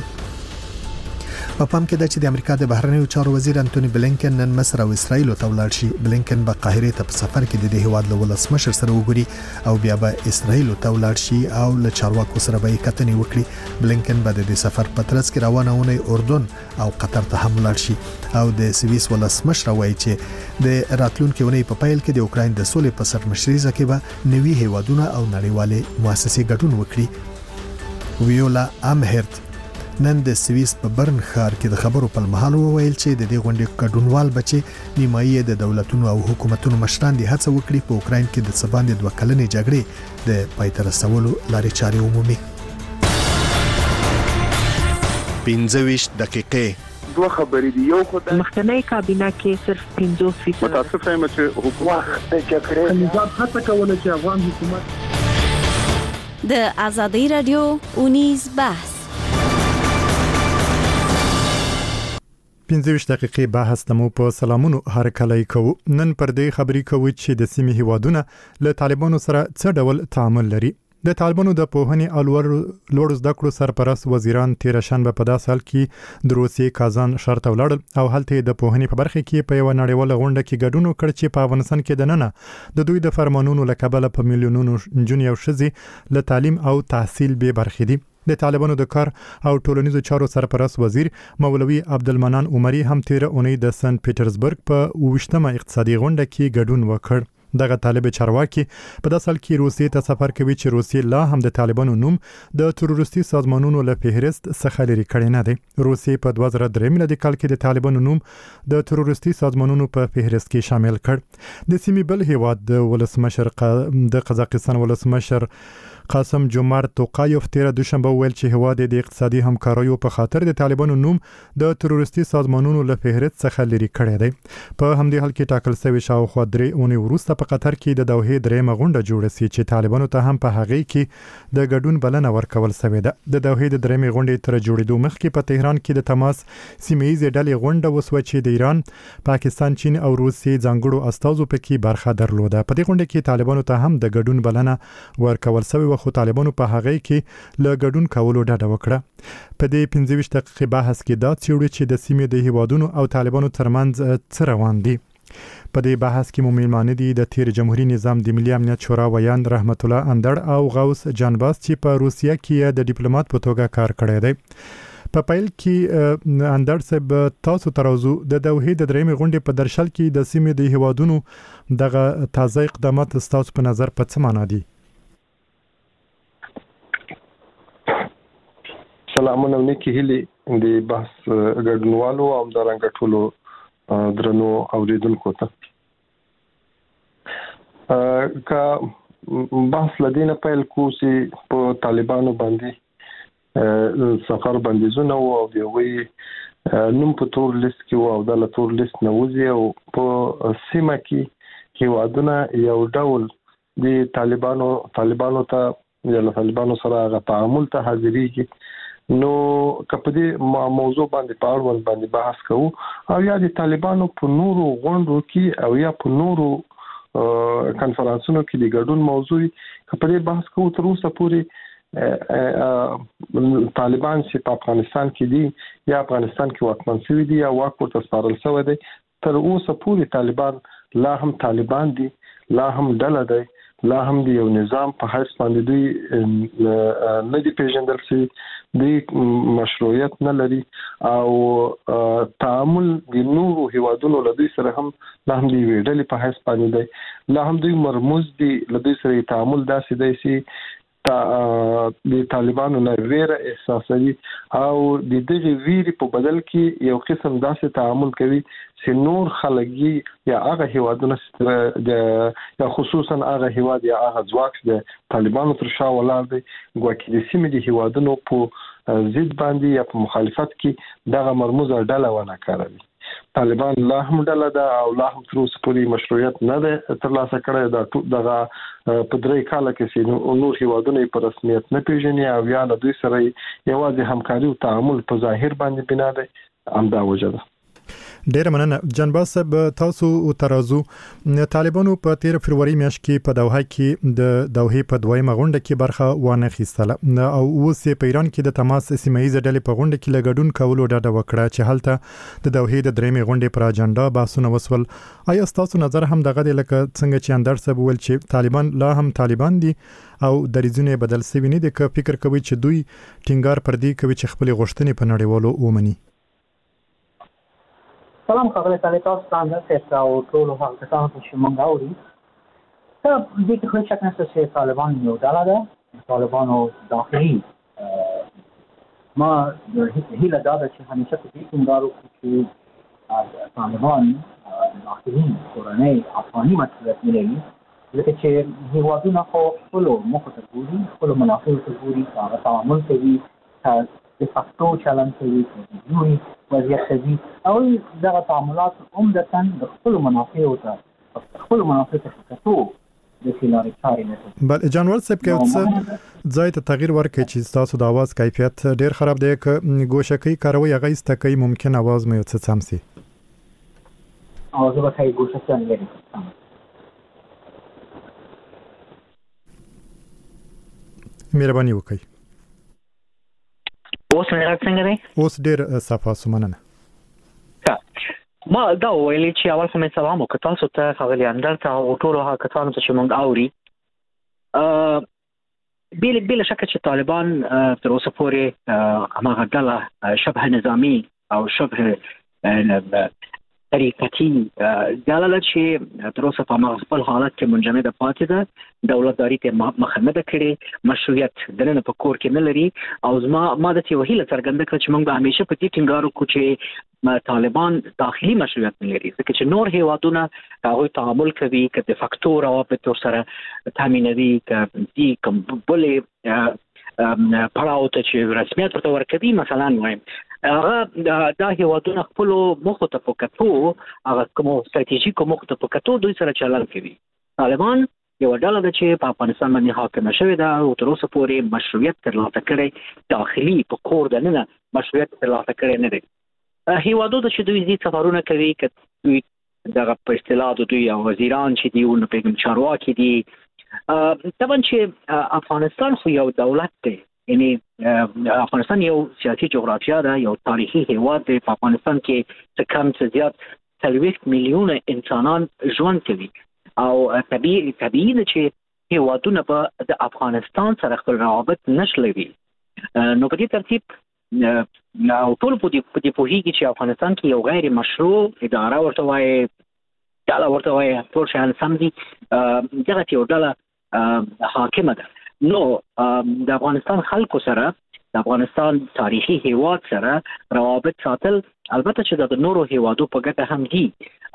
په پام کې ده چې د امریکا د بهرنیو چارو وزیر انټونی بلینکن نن مصر او اسرائیل ته ولاړ شي بلینکن به قاهره ته په سفر کې د دې هیواد له ولسمشر سره وګوري او بیا به اسرائیل ته ولاړ شي او له چارواکو سره به کتنې وکړي بلینکن به د سفر په ترڅ کې روانه ونی اردن او قطر ته هم ولاړ شي او د سویس ولسمشر وایي چې د راتلونکي ونی په پیل کې د اوکراین د سولې په سرمشرۍ ځکه به نوي هیوادونه او نړیوالې مؤسسې ګډون وکړي ویولا امهرت نن د سویس په برن ښار کې د خبرو په مهال وویل چې د دې غونډې ګډونوال بچي نیمایي د دولتونو او حکومتونو مشران دي هڅه وکړي په اوکراین کې د سباند 2 کلنې جګړې د پای ته رسولو لارې چارې عمومي 15 دقیقې دوه خبرې دي یو خدای مخکنی کابینه کې صرف 50% متاسف یم چې حکومت د جګړې نظام هڅه کوله چې افغان حکومت د ازادي رادیو اونیز بحث 15 دقیقې بحث تمو په سلامونو هر کله کوو نن پر دې خبرې کوو چې د سیمې هیوادونه له طالبانو سره څه ډول تعامل لري د طالبانو د پوهنې او لوړ زده کړو سرپرست وزیران 13 شنبه په داسې حال کې د روسیې کازان ښار ته ولاړل او هلته د پوهنې په برخه کې په یو نړیواله غونډه کې ګډون وکړ چې په افغانستان کې د نننه د دوی د فرمانونو له کبله په میلیونونو نجونې او ښځې له تعلیم او تحصیل به برخې دي د طالبانو د کار او ټولنیزو چارو سرپرست وزیر مولوي عبدالمنان عمري هم تیر اونۍ د سن پیټرزبرګ په 28مه اقتصادي غونډه کې ګډون وکړ دغه طالب چارواکي په داسې حال کې روسیې ته سفر کوي چې روسیې لا هم د طالبانو نوم د تروریستي سازمانونو له فهرست څخه لري کړی نه دی روسیې په 2003 میلادي کال کې د طالبانو نوم د تروریستي سازمانونو په فهرست کې شامل کړ د سیمې بل هیواد د ولسمشر د قزاقستان ولسمشر قاسم جمعه توقایف تیر دوشنبه ویل چې هواد د اقتصادي همکاریو په خاطر د طالبانو نوم د تروریستي سازمانونو له فهرست څخه لري کړی دی. په همدې حال کې ټاکل شوی شاوخوا 3 اونۍ وروسته په قطر کې د دوحې درېمه غونډه جوړه شي چې طالبانو ته هم په هغه کې د ګډون بلنه ورکول شوې ده. د دوحې د درېمې غونډې تر جوړېدو مخکې په تهران کې د تماس سیمه‌ییزې ډلې غونډه وسوه چې د ایران، پاکستان، چین او روسیې ځانګړو استازو پکې برخه درلوده. په دې غونډه کې طالبانو ته هم د ګډون بلنه ورکول شوې و، خو طالبانو په هغه کې له ګډون کولو ډډه وکړه. په دې 25 دقیقې بحث کې دا څېړو چې د سیمې د هیوادونو او طالبانو ترمنځ څه روان دي. په دې بحث کې مېلمانه دي د تیر جمهوریت نظام د ملي امنیت شورا ویان رحمت الله اندړ او غوث جانباز چې په روسیه کې د ډیپلوماټ په توګه کار کړی دی. په پیل کې اندړ صاحب تاسو ترازو د دوحې د درېمې غونډې په درشل کې د سیمې د هیوادونو دغه تازه اقدامات تاسو په نظر په څه معنا دي؟ سلامونه نیکی هلي د بحث ګډونوالو او همدارنګه ټولو درنو اوریدونکو ته. کا بحث لدینه پیل کو چې په طالبانو باندې سفر بندیزونه او د وی نوم په تور لیست کې او د تور لیست نه وځي او په سیمه کې هیوادونه یو ډول د طالبانو ته یا طالبانو سره تعامل ته حاضرېږي. نو کپدي موضوع باندې پاړول باندې بحث کوو او یا د طالبانو په نورو غونډو کې او یا په نورو کانفرنسونو کې د ګډون موضوع کپدي بحث کوو. تر اوسه پورې طالبان چې په افغانستان کې دي یا افغانستان کې واکمن شوی دي یا واک ورته سپارل شوی دی، تر اوسه پورې طالبان لا هم طالبان دي، لا هم ډله دی، لا هم د یو نظام په حیث باندې دوی نه دي پیژندل شوي، دوی مشروعیت نه لري او تعامل د نورو هیوادونو له دوی سره هم لا هم د یوې ډلې په حیث باندې دی، لا هم دوی مرموز دي، له دوی سره تعامل داسې دی چې د طالبانو نه ویره احساسوي او د دغه ویرې په بدل کې یو قسم داسې تعامل کوي چې نور خلګي یا هغه هیوادونه یا خصوصا هغه هیواد یا هغه ځواک د طالبانو تر شا ولاړ دی ګواکې د سیمې د هیوادونو په ضد باندې یا په مخالفت کې دغه مرموزه ډله ونه کاروي. طالبان لا هم ډله ده او لا هم تر اوسه پورې مشروعیت نه ده ترلاسه کړی. دغه په 3 کال کې چې نور هیوادونه په رسمیت نه پیژني او یا له دوی سره یوازې همکاري او تعامل په ظاهر باندې بنا ده، همدا وجه ده. ډیر مننه جنباز صاحب. تاسو ترازو طالبانو په 13 فروری میاشت کې په دوحه کې د دوحې په دویمه غونډه کې برخه وانه خیستله او اوس په ایران کې د تماس سیمه‌ییزه ډلې په غونډه کې لګډون کولو ډاډه وکړه چې هلته د دوحې د درېمې غونډې پر اجنډا بحثونه وسول. آیا تاسو نظر هم دغه لکه څنګه چې اندر صاحب ویل چې طالبان لا هم طالبان دي او دریځونه بدل شوي نه دي، که فکر کوي چې دوی ټینګار پر دې کوي چې خپل غوښتنې په نړیوالو ومني؟ سلام خبره تاسو څنګه او ټول هغه کسان چې موږ اوري ته دې کې هیڅ شک نشته چې طالبان یو ډله ده. طالبانو داخلي ما هیله دا ده چې همیشه په دې ټینګار وکړي چې طالبان داخلي کورنۍ افغاني مسؤلیت لري، ځکه چې هیوادونه خو خپل موخو ته ګوري، خپل منافعو ته ګوري، هغه تعامل کوي، د فاکتو چلن کوي، دوی وضعیت کوي او دغه تعاملات عمدتاً د خپل منافعو ته کتو د سیلاري چارې نه. بل جانور صاحب کې څه ځای ته تغییر ورکړي چې تاسو د आवाज کیفیت ډیر خراب دی، که ګوشکۍ کاروي هغه استکای ممکن आवाज مې څه سم سي او زه به کوي ګوشکۍ نه لري. مهرباني وکړئ. اوس نه څنګه دی؟ اوس ډیر صفه سمننه. ما دا ویلي چې اول خو مې سلام وکړ تاسو ته خغلی اندر ته او ټول هغه کسانو ته چې موږ اوري. بلا شک چې طالبان تر اوسه پورې هغه ډله شبه نظامی او شبه طریقتي ډله چې تر اوسه په خپل حالت کې منجمده پاتې ده، دولتداري ته مخه نه ده کړې، مشروعیت دنه په کور کې نه لري. او ما د تی وهیله څرګنده کړ چې موږ به همیشه په دې ټینګار وکړو چې طالبان داخلي مشروعیت نه لري، ځکه چې نور هیوادونه هغه تعامل کوي که د فاکتور او په سره تامینوي که دي کوم بلې پړاو ته چې رسمیت ورته ورکوي. مثلا وایم هغه دا هیوادونه خپل مخ ته پکاتو، هغه کوم ستراتیژیکو مخ ته پکاتو دوی سره چلن کوي. طالبان یو ډله ده چې په افغانستان باندې حاکم شوی ده او تر اوسه پورې مشروعیت ترلاسه کړي، داخلي په کور دننه مشروعیت ترلاسه کړي نه دی. هیوادونه چې دوی دې سفرونه کوي که دوی دغه په اصطلاح دوی وزیران چې دی او پیغام چارواکي دي، طبعا چې افغانستان خو یو دولت دی، یعنی افغانستان یو سیاسي جغرافیا ده، یو تاریخي هیواد دی. په افغانستان کې څه کم څه زیات 30 میلیونه انسانان ژوند کوي او طبیعي ده چې هیوادونه په د افغانستان سره خپل روابط نشلوي. نو په دې ترتیب او ټول په دې پوهیږي چې افغانستان کې یو غیر مشروع اداره ورته وایي، ډله ورته وایي، ټول شیان سم دي، دغه یو ډله حاکمه ده. نو د افغانستان خلکو سره، د افغانستان تاریخي هیواد سره روابط ساتل البته چې د نورو هیوادو په ګټه هم دي.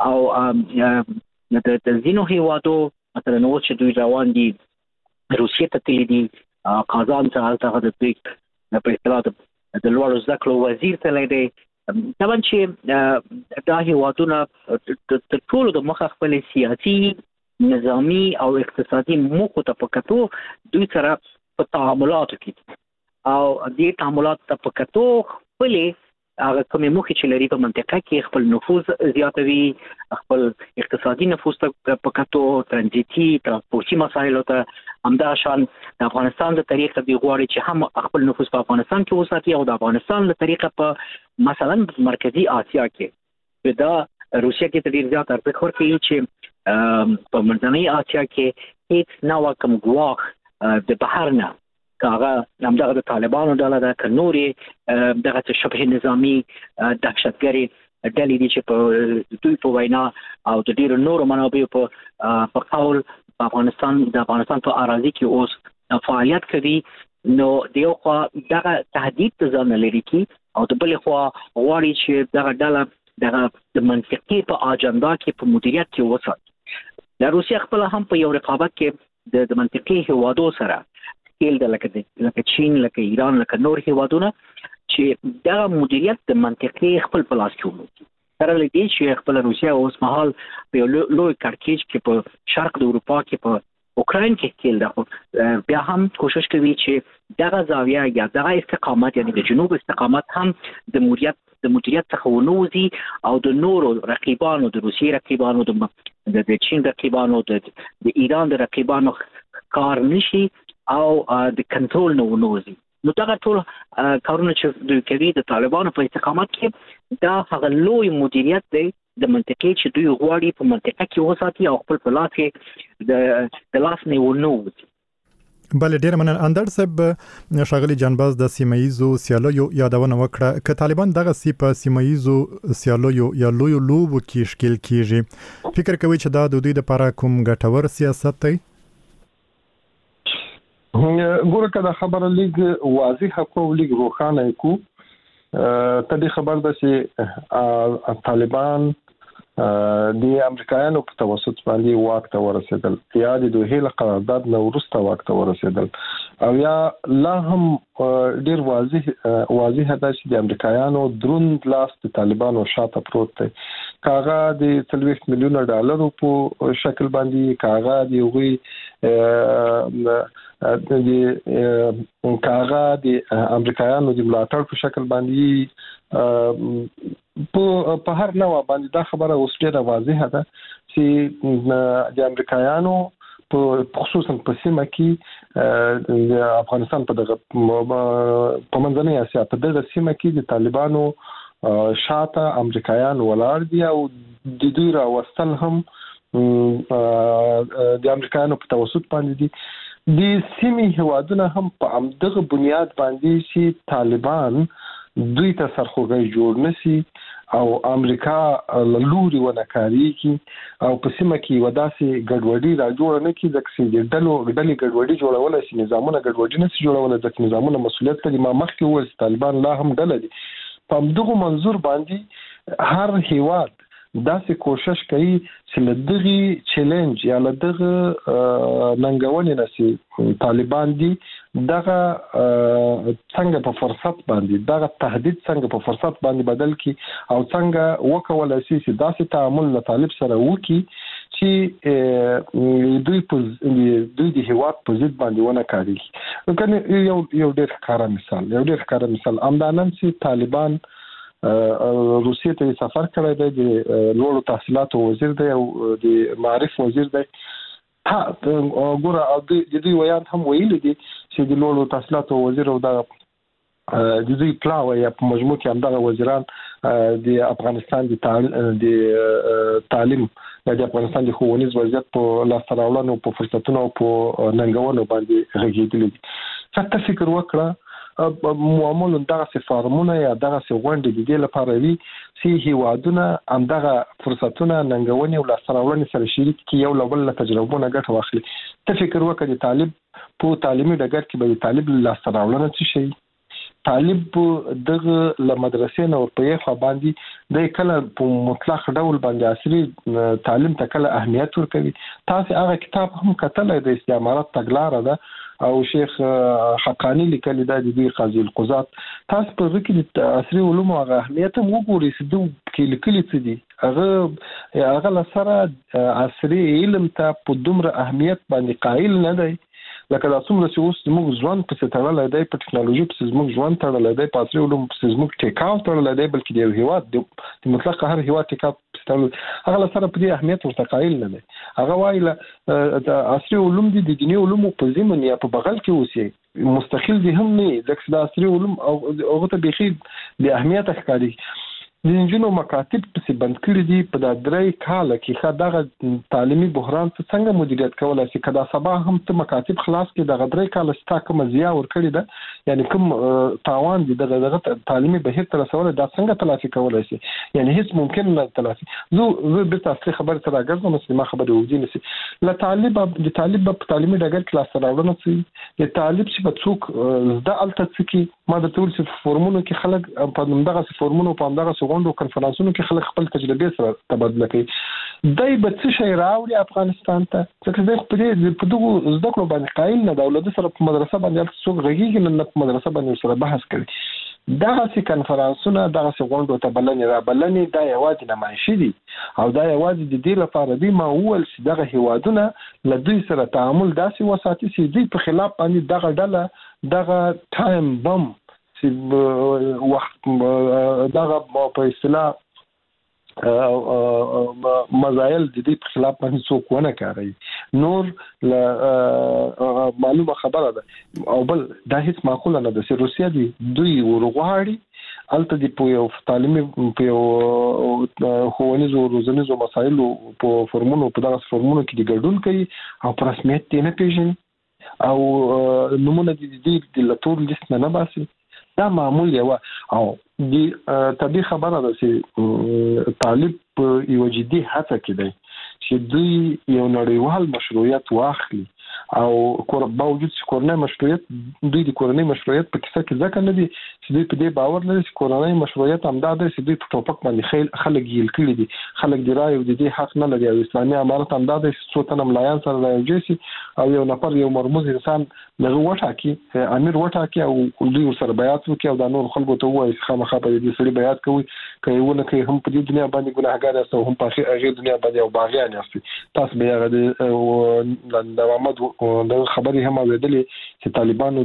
او د ځینو هیوادو مثلا نو چې دوی روان دي روسیې ته تللي دي، قازان ته هلته د دوی په اصطلاح د لوړو زده کړو وزیر تللی دی. طبعا چې دا هیوادونه تر ټولو د مخه خپل سیاسي، نظامی او اقتصادي موخو ته پکاتو دوی سره په تعاملاتو کې، او دې تعاملات ته پکاتو خپل هغه کومې موخې چې لري په منطقه کې خپل نفوذ زیاتوي، خپل اقتصادي نفوذ ته پکاتو، ترانزیتي ترانسپورتي مسایلو ته. همدا شان د افغانستان د طریقه دی غواړي چې هم خپل نفوذ په افغانستان کې وساتي او د افغانستان له طریقه په مثلا مرکزی آسیا کې دا روسیا کې ډیر زیات ارزښت ورکوي چې په منځنۍ آسیا کې هیڅ نوع کوم ګواښ د بهر نه، که هغه همدغه د طالبانو ډله ده، که نورې دغه شبه نظامي دهشتګري ډلې دي چې په دوی په وینا او د ډیرو نورو منابعو په قول په افغانستان په اراضي کې اوس فعالیت کوي. نو د یو خوا دغه تهدید ته ځان لري کی او د بل خوا غواړي چې دغه ډله دغه د منطقي په اجنډا کې په مدیریت کې وساتي. د روسیا خپل هم په یو رقابت کې د منطقي هیوادو سره کېل د لکه چین، لکه ایران، لکه نور هیوادونه چې دغه مدیریت د منطقي خپل په لاس کې ولري. سره لدی چې خپل روسیا اوس مهال په لوی کارکېج کې په شرق د اروپا کې په اوکراین کې کېل ده، بیا هم کوشش کوي چې دغه زاویه یا دغه استقامت، یعنی د جنوب استقامت هم د مدیریت څخه ونوزي او د نورو رقیبانو، د روسیې رقیبانو، د چین رقیبانو، د ایران د رقیبانو کار نشي او د کنټرول نه ونوزي. نو دغه ټول کارونه چې دوی کوي د طالبانو په استقامت کې دا هغه لوی مدیریت دی د منطقې چې دوی غواړي په منطقه کې وساتي او خپل په لاس کې د لاس نه ونوزي. بل ډیر مننه اندر صاحب. شاغلی جانباز د سیمایزو سیالیو یادونه وکړه ک طالبان دغه سی په سیمایزو سیالیو یا لوی لوبو کې شکل کیږي، فکر کوي چې دا د دوی لپاره کوم ګټور سیاست دی؟ ګوره کدا خبره لیگ واضحه کو لیگ روخانه کو ته دې خبر ده چې طالبان د امریکایانو په توسط باندې واک ته ورسېدل، یا د دوه له قرارداد نه وروسته واک ته ورسېدل، او یا لا هم ډیر واضح ده چې د امریکایانو دروند لاس د طالبانو شاته پروت دی. کاغه د 30 میلیون ډالر په شکل باندې، کاغه دی وی د کاغه د امریکایانو د ملاتړ په شکل باندې په هر نوع باندې دا خبره اوس ډیره واضحه ده چې د امریکایانو په خصوصا په سیمه کې د افغانستان په دغه په منځنۍ اسیا په دغه سیمه کې د طالبانو شاته امریکایان ولاړ دي او د دوی راوستل هم د امریکایانو په توسط باندې دي. د سیمې هوادونه هم په همدغه بنیاد باندې چې طالبان دوی ته سرخوږی جوړ نشي او امریکا لوري ونکاري کی او په سیمه کې وداسي ګډوډي را جوړ نه کی ځکه چې ډلې ګډوډي جوړول شي نظامونه ګډوډي نه شي جوړول ځکه نظامونه مسولیت لري ما مخکې وویل طالبان لا هم ډله دي په دغه منظور باندې هر هیواد داسې کوشش کوي چې لدغه چیلنج یا لدغه ننګونې نشي طالبان دي دغه څنګه په فرصت باندې دغه تهدید څنګه په فرصت باندې بدل کی او څنګه وکول شي چې داسې تعامل له طالب سره وکي چې دوی د هیواد په ضد باندې ونه کاږي کنه یو ډېر ښکاره مثال امدانن چې طالبان روسیې ته سفر کړی دی د لوړو تحصیلاتو وزیر دی او د معارف وزیر دی ګوره د دوی ویان هم ویلي دي چې د لوړو تحصیلاتو وزیر او د دوی پلاوه یا په مجموع کې همدغه وزیران د افغانستان د تعلیم یا د افغانستان د ښوونیز وضعیت په لاسته راوړنو په فرصتونو او په ننګونو باندې غږېدلي دي ته فکر وکړه معامل دغه فارمونه یا دغه غونډې د دې لپاره وي چې هیوادونه همدغه فرصتونه ننګونې او لاسته راوړنې سره شریک کړي یو له بل تجربونه ګټه واخلي ته فکر وکړه د طالب په تعلیمي ډګر کې به د طالب لاسته راوړنه څه شي طالب دغه له مدرسې نه ورپې خو باندې د کله په مطلق ډول باندې عصري تعلیم ته کله اهمیت ورکوي تاسو هغه کتاب هم کتلای د استعمارات تګلاره ده او شیخ حقانی لیکلی دا د قاضي القضات تاسو په ذکر د عصري علوم او اهمیت هم وګورئ چې دوی کې لیکلي څه دي هغه لسره عصري علم ته په دومره اهمیت باندې قائل نه دی لکه دا څومره چې اوس زموږ ژوند پسې تړلی دی په ټکنالوژي پسې زموږ ژوند تړلی دی په عصري علوم پسې زموږ ټیکاو تړلی دی بلکې د یو هیواد د مطلق هر هیواد ټیکاو پسې تړلی هغه له سره په دې اهمیت ورته قایل نه دی هغه وایي د عصري علوم دي د دیني علومو په ضمن یا په بغل کې اوسي مستقل دي هم نه ځکه د عصري علوم او هغه ته بيخي د اهمیت ښکاري د انجینو مکاتب پسې بند کړی دي په د 3 کال کې دغه تعلیمي بحران څنګه مدیریت کولای شي کدا سبا هم ته مکاتب خلاص کې دغه 3 کال ستا کوم زیات ور کړی ده یعنی کوم تاوان دي دغه تعلیمي بهیر تر څول دا څنګه تلافي کولای شي یعنی هیڅ ممکن نه تلافي زه به تاسو خبر سره راګرځم چې ما خبره وځي نشي ل طالب د طالب په تعلیمي ډګر کې لاس راوړنه سي د طالب چې په څوک زده الته څکی ما د ټول څه فورمونو کې خلک په دغه فورمونو په دغه غونډو کنفرانسونو کې خلک خپل تجربه سره تبادله کوي دای به څه شي راوړي افغانستان ته ځکه زه په دغه زده کړو باندې قایل نه دولت سره په مدرسه باندې څوک غږیږي نه په مدرسه باندې سره بحث کوي دغه سي کنفرانسونه دغه غونډو ته بلنې دا یوازې نمایشي دي او دا یوازې د دې لپاره دی ما وول چې دغه هیوادونه له دوی سره تعامل داسې وساتي چې دوی په خلاف باندې دغه ډله دغه ټایم بم چې وخت دغه په اصطلاح مزایل د دې په خلاف باندې څوک ونه کوي نور معلومه خبره ده او بل دا هیڅ معقوله نه ده چې روسیا دوی ورغواړي الته د په یو تعلیمي په یو ښوونیز او روزنیز مسایلو په فورمونو په دغه فورمونو کې د ګډون کوي او په رسمیت یې نه پیژني او نمونه د لټور لیست نه باسي دا معمول یو او د طبي خبره ده چې طالب یو جدي هڅه کوي چې دوی یو نړیوال مشروعیت واخلي او باوجود چې کورنۍ مشروعیت دوی د کورنۍ مشروعیت په کیسه کې ځکه نه دي چې دوی په دې باور لري چې کورنۍ مشروعیت همدا ده چې دوی په ټوپک باندې خلک یې کړی دي خلک د رای او د دې حق نه لري او اسلامي امارت همدا ده چې څو تنه ملایان سره راځي چې او یو نفر یو مرموز انسان دغه وټاکي امیر وټاکي او دوی سره بیعت وکړي او د نور خلکو ته وایي چې خامخا په دې سړي بیعت کوي کوي ونه کوي هم په دې دنیا باندې ګناهګار است او هم په هغه دنیا باندې او باغیان است تاسو به هغه د دوامات د خبرې هم اوریدلې چې طالبانو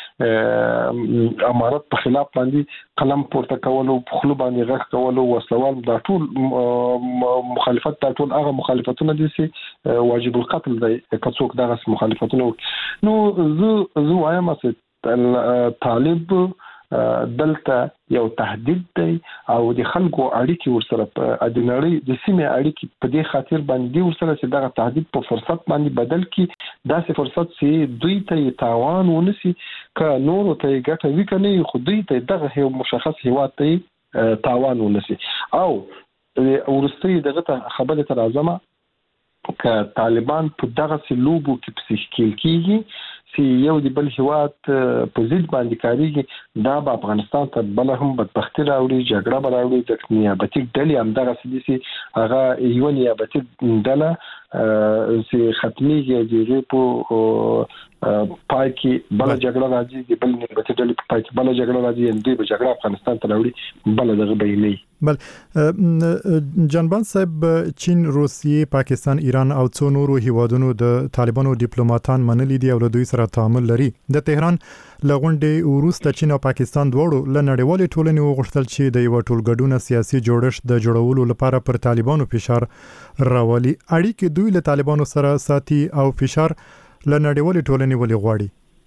د امارت په خلاف باندې قلم پورته کول او خلو باندې غږ کول او وسلوال دا ټول مخالفت دا ټول هغه مخالفتونه دي چې واجب القتل دی که څوک دغه مخالفتونه نو زه وایم چې طالب دلته یو تهدید دی او د خلکو اړیکې ورسره په د نړۍ د سیمې اړیکې په دې خاطر باندې ورسره چې دغه تهدید په فرصت باندې بدل کی داسې فرصت چې دوی ته تاوان ونسي که نور ته ګټه وکړي خو دوی ته دغه یو مشخص هیواد ته تاوان ونسي. او ورستي دغه خبره تر اعظمه ک طالبان په دغه سلوبو کې پسیکل کیږي چې یو دی بل هواد په ضد باندې کاریږي دا په افغانستان ته بل هم بدبختی راوړي جګړه راوړي د نیابتي ډلې هم دغه سديسي هغه یو نیابتي ډله چې ختميږي د په پای کې بل جګړه راځي د بل نیابتي ډلې په پای کې بل جګړه راځي ان دوی به جګړه افغانستان ته راوړي بل دغه بیني. بل جنبان صاحب چین روسیې پاکستان ایران او څو نورو هیوادونو د طالبانو ډیپلوماټان منلي دي او له دوی سره تعامل لري. د تهران لغونډې وروسته چین او پاکستان دواړو له نړیوالې ټولنې وغوښتل چې د یو ټولګډونه سیاسي جوړښت د جوړولو لپاره پر طالبانو فشار راولي. اړیکې دوی له طالبانو سره ساتي او فشار له نړیوالې ټولنې ولې غواړي؟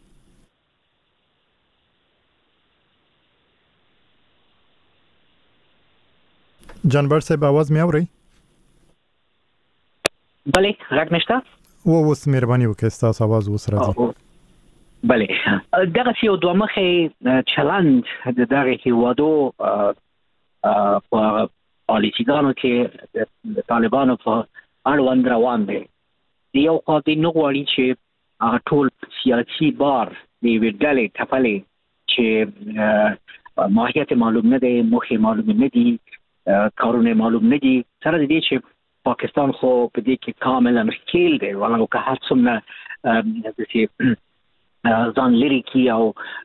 جانبر صاحب आवाज مې اوري؟ بله غږ نشته؟ اوس مهرباني وکړئ تاسو आवाज اوس راځي. بله دغه یو دوه مخې چلند د دغه هیوادو په پالیسیګانو کې د طالبانو په اړوند روان دی. یو خوا دوی نه غواړي چې هغه ټول سیاسي بار د یوې ډلې ټپلې چې ماهیت معلوم نه دی، موخې معلوم نه دي، کارونه معلوم نه دي، سره د دې چې پاکستان خو په دې کې کاملا ښکیل دی ولو که هر څومره د ځان لري کی او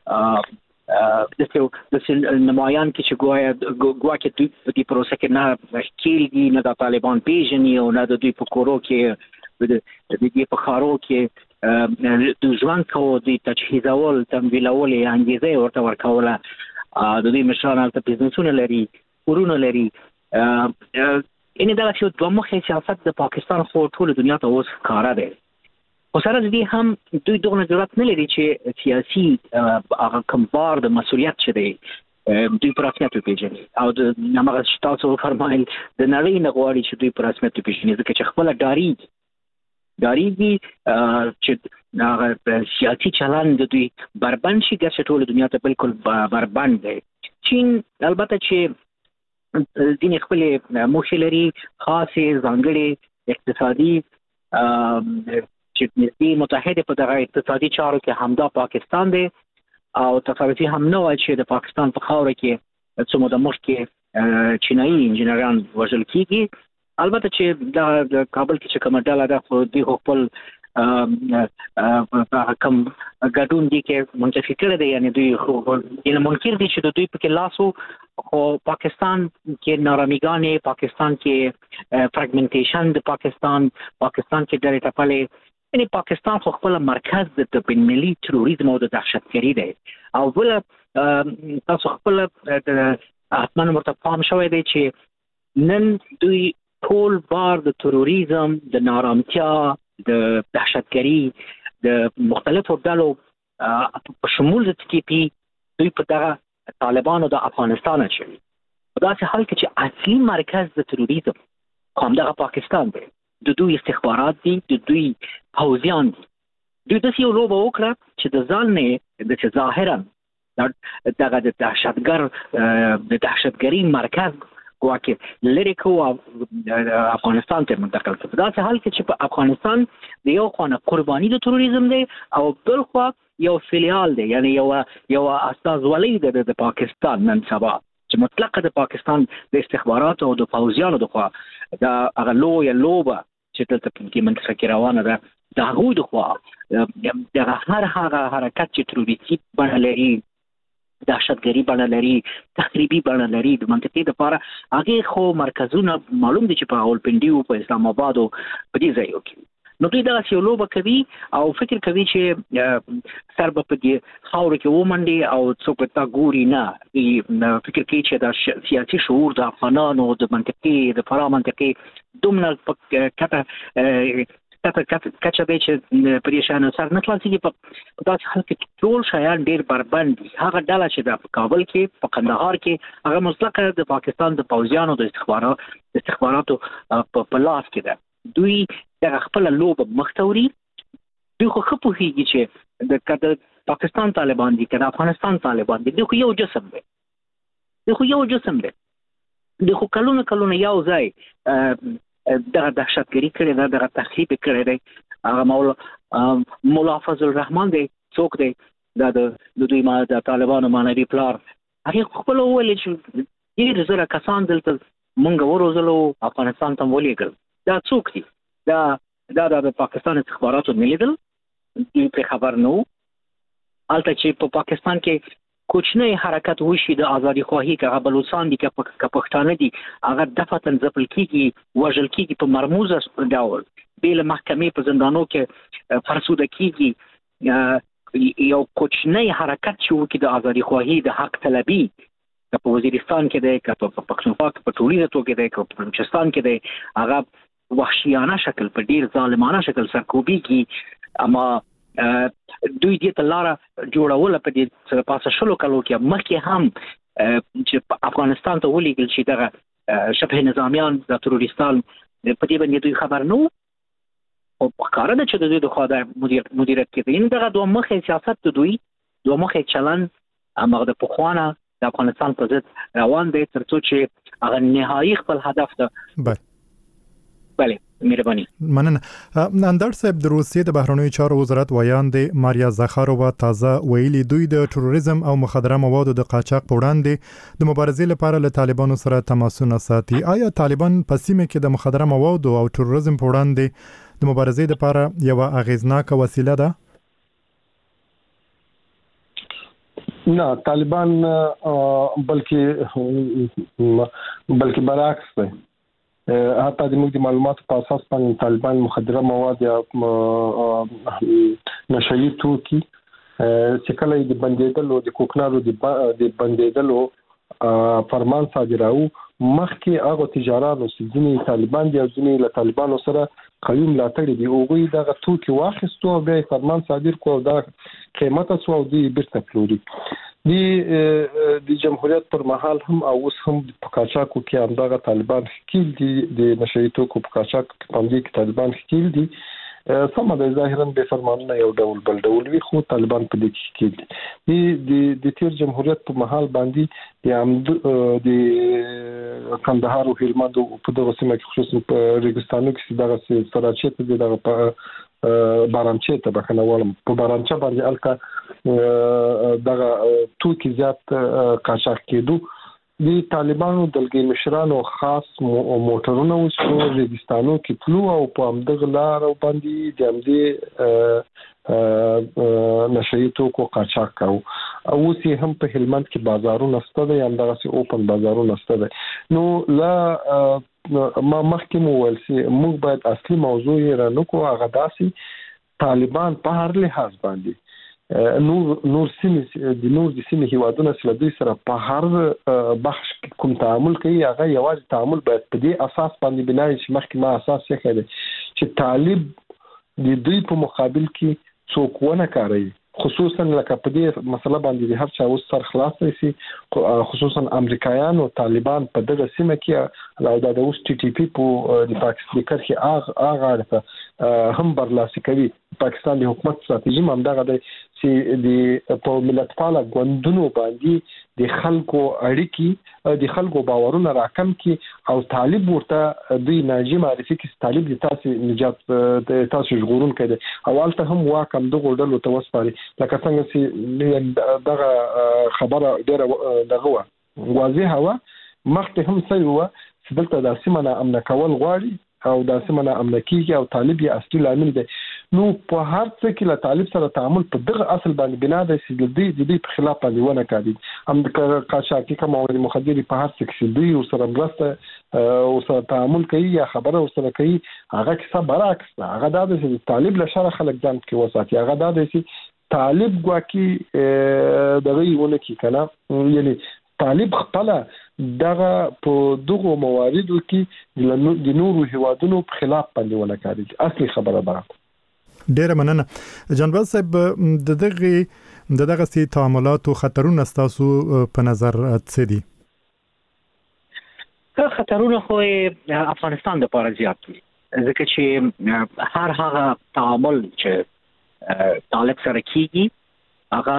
د نمایان کې چې ګوا کې دوی په دې پروسه کې نه ښکیل دي، نه د طالبان پیژني او نه د دوی په کورو کې د دې په خارو کې د ژوند کوو د تجهیزول تمویلول انګیزه ورته ورکوله. د دې مشران هلته بزنسونه لري، ورونه لري. ان دا چې دوه مخې سیاست د پاکستان خو ټول دنیا ته اوس ښکاره دی. خو سره د دې هم دوی دغه جرأت نه لري چې سیاسي هغه کمبار د مسؤلیت چې دی دوی پر رسمیت وپېژني او د هغه چې تاسو فرمایل د نړۍ نه غواړي چې دوی پر رسمیت وپېژني ځکه چې خپله ډارېږي چې هغه سیاسي چلند د دوی بربند شي ګرچې ټول دنیا ته بالکل بربند دی. چین البته چې دین خپل موخې لري، خاصې ځانګړې اقتصادي چې نږدې متحده په دغه اقتصادي چارو کې همدا پاکستان دی او تصادفي هم نه وایي چې د پاکستان په خاوره کې څو موده مخکې چینایي انجینران وژل کېږي. البته چې د کابل کې چې کومه ډله ده خو دوی خپل کم ګډون دي کې منتفي کړی دی، یعنی دوی خو منکر دي چې د دوی پکې لاسو خو پاکستان کې نارامیګانې، پاکستان کې فراګمنټیشن د پاکستان کې ډېرې ټپلې، یعنی پاکستان خو خپل مرکز د بین ملي تروریزم او د دهشتګري دی. او بل تاسو خپل حتما ورته پام شوی دی چې نن دوی ټول بار د تروریزم، د نارامتیا، د دهشتګري، د مختلفو ډلو په شمول د TTP دوی په دغه طالبانو د افغانستان اچوي. په داسې حال کې چې اصلي مرکز د تروریزم همدغه پاکستان دی. د دوی استخبارات دي، د دوی پوځیان دي. دوی داسې یو لوبه وکړه چې د ځان نه د ظاهرا دغه د دهشتګري مرکز واکه لری کو افغانستان ته منتقل کړ. دا څه حال کې چې په افغانستان د یو خانه قرباني د تروریزم دی او بل خو یو فیلیال دی، یعنی یو اساس ولې د پاکستان نن سبا چې مطلقه د پاکستان د استخبارات او د پوځیانو د خوا د هغه لویه لوبه چې دلته په منطقه کې روانه ده د هغوی د خوا د هغه حرکت چې تروریستي بڼه لري، دهشتګري بڼه لري، تخریبي بڼه لري د منطقې دپاره، هغې خو مرکزونه معلوم دي چې په راولپنډي او په اسلام آباد او په دې ځایو کې. نو دوی دغسې یو لوبه کوي او فکر کوي چې سر به په دې خاورو کې ومنډي او څوک به تا ګوري نه. دوی فکر کوي چې د سیاسي شعور د افغانانو د منطقې د فراه منطقې دومره په کچه دی چې په دې شیانو سر نه خلاصېږي. په داسې حال کې ټول شیان ډېر بربند دي. هغه ډله چې ده په کابل کې، په قندهار کې، هغه مطلقه د پاکستان د پوځیانو د استخباراتو په لاس کې ده. دوی دغه خپله لوبه مخته وړي. دوی خو ښه پوهېږي چې که د پاکستان طالبان دي که د افغانستان طالبان دي، دوی خو یو جسم دی. د خو یو جسم دی د خو کلونه یو ځای دغه دهشتګري کړې ده دغه تخریب کړی دی هغه مولا فضل الرحمن دی څوک دی دا د دوی ما د طالبانو معنوي پلار هغه خپل ویل چې ډېر زره کسان دلته مونږ وروزلو افغانستان ته ولېږل دا څوک دي دا د پاکستان استخباراتو ملیدل دوی په خبر نو البته چې په پاکستان کې کوچنی حرکت وشي د ازادي خواهی که بلوچستان دي که پښتانه دي هغه دفتن ځپل کیږي وژل کیږي په مرموزه ډول بل محکمې په زندانو کې فرسوده کیږي یو کوچنی حرکت چې وکړي د ازادي خواهی د حق طلبي که په وزیرستان کې دی که په پښتونخوا کې په ټولیزه توګه دی که په بلوچستان کې دی هغه وحشیانه شکل په ډیر ظالمانه شکل سرکوبي کی اما دوی دې ته لاره جوړول په دې سره پاسه شلو کلو کې مخکې هم چې افغانستان ته ولېږل شي دغه شبه نظامیان د تروریستان په دې باندې دوی خبر نو او ښکاره ده چې د دوی د خوا د مدیریت کې دغه دوه مخې سیاست د دوی دوه مخې چلن هغه د پخوانه د افغانستان په ضد روان دی تر څو چې هغه نهایي خپل هدف ته بله مهرباني مننه اندر صاحب د روسیې د بهرنیو چارو وزارت ویاندې ماریا زخارووا تازه ویلي دوی د تروریزم او مخدره موادو د قاچاق په وړاندې د مبارزې لپاره له طالبانو سره تماسونه ساتي آیا طالبان په سیمه کې د مخدره موادو او تروریزم په وړاندې د مبارزې لپاره یو اغیزناک وسیله ده نه طالبان بلکې برعکس دی حتی د موږ د معلوماتو په اساس باندې طالبان مخدره مواد یا نشئی توکي چې کله د بندیدلو د کوکنارو د بندیدلو فرمان صادراو مخکې هغه تجارانو چې طالبان دي او ځینې له طالبانو سره قوي ملاتړ دي او غوي دغه توکي واخیستو او بیا فرمان صادر کو دا قیمته سو او دی بیرته پلوري د جمهوریت پر مهال هم او اوس هم په قاچاقو کې هم دغه طالبان خپل دي د نشئی توکو په قاچاق باندې کې طالبان خپل دي سم د ظاهرا به فرمانونه یو ډول بل ډول وي خو طالبان په دې کې دي د تیر جمهوریت په مهال باندې د کندهار او هلمند په دغه سیمه کې خصوصا په ریګستانو کې دغه سراچې ته دغه بارانچې ته بخنوالم په بارانچه باندې الکا دغه توکي زیات قاچاق کېدو د طالبانو دلګي مشرانو خاص موټرونه وسو ریګستانو کې پلو او په امدغه لار باندې د امدي نشئی توکو قاچاق کاو او سي هم په هلمند کې بازارونه ستده یا دغه سي اوپن بازارونه ستده نو لا ما مخکې مو ول سي موږ باید اصلي موضوع یې رانکو هغه داسي طالبان په هر لحاظ باندې نور سیمه هیوادونه سره دوی سره په هر بخش کوم تعامل کوي هغه یوازې تعامل باید په دې اساس باندې بنای چې مخکې ما اساس یې کړی چې طالب د دوی په مقابل کې څوک ونه کوي خصوصا لکه په دې مسله باندې هر چا اوس سر خلاص شي خصوصا امریکایان او طالبان په دغه سیمه کې راو د اوس ټي ټي پی په د پاکستان کې هغه هم برلاسي کوي پاکستان د حکومت ستراتیژي هم دغه چې د په ملتپاله غوندونو باندې د خلکو اړیکی د خلکو باورونه راکم کی او طالب ورته دوی ناجی معرفي کې طالب د تاسو نجات د تاسو ژغورون کړي اولته هم واکم دغه ډول توسپاري لکه څنګه چې دغه خبره ډیره دغه واضحه و مخکې هم سوي و چې دلته د سیمه امن کول غواړي او د سیمه امن کیږي او طالب یې اصلي لامل دی نو په هر څه کې له طالب سره تعامل په دغه اصل باندې بنا ده چې د دې په خلاف باندې ونه کوي هم د قاچاقي کوم مخدري په هر څه کې دوی او سره مرسته او سره تعامل کوي یا خبره سره کوي هغه کیسه برعکس ده هغه د چې طالب له شر خلک ځان کې وساتي هغه د چې طالب ګواکي دغه یونه کې کنه یعنی طالب خپل دغه په دغه مواردو کې د نورو هیوادونو په خلاف باندې ونه کوي اصلي خبره ده ډیره مننه جنبال صاحب دغه سي تعاملات او خطرونه تاسو په نظر څه دي خطرونه خو افغانستان د لپاره زیات دي ځکه چې هر هغه تعامل چې طالب سره کیږي هغه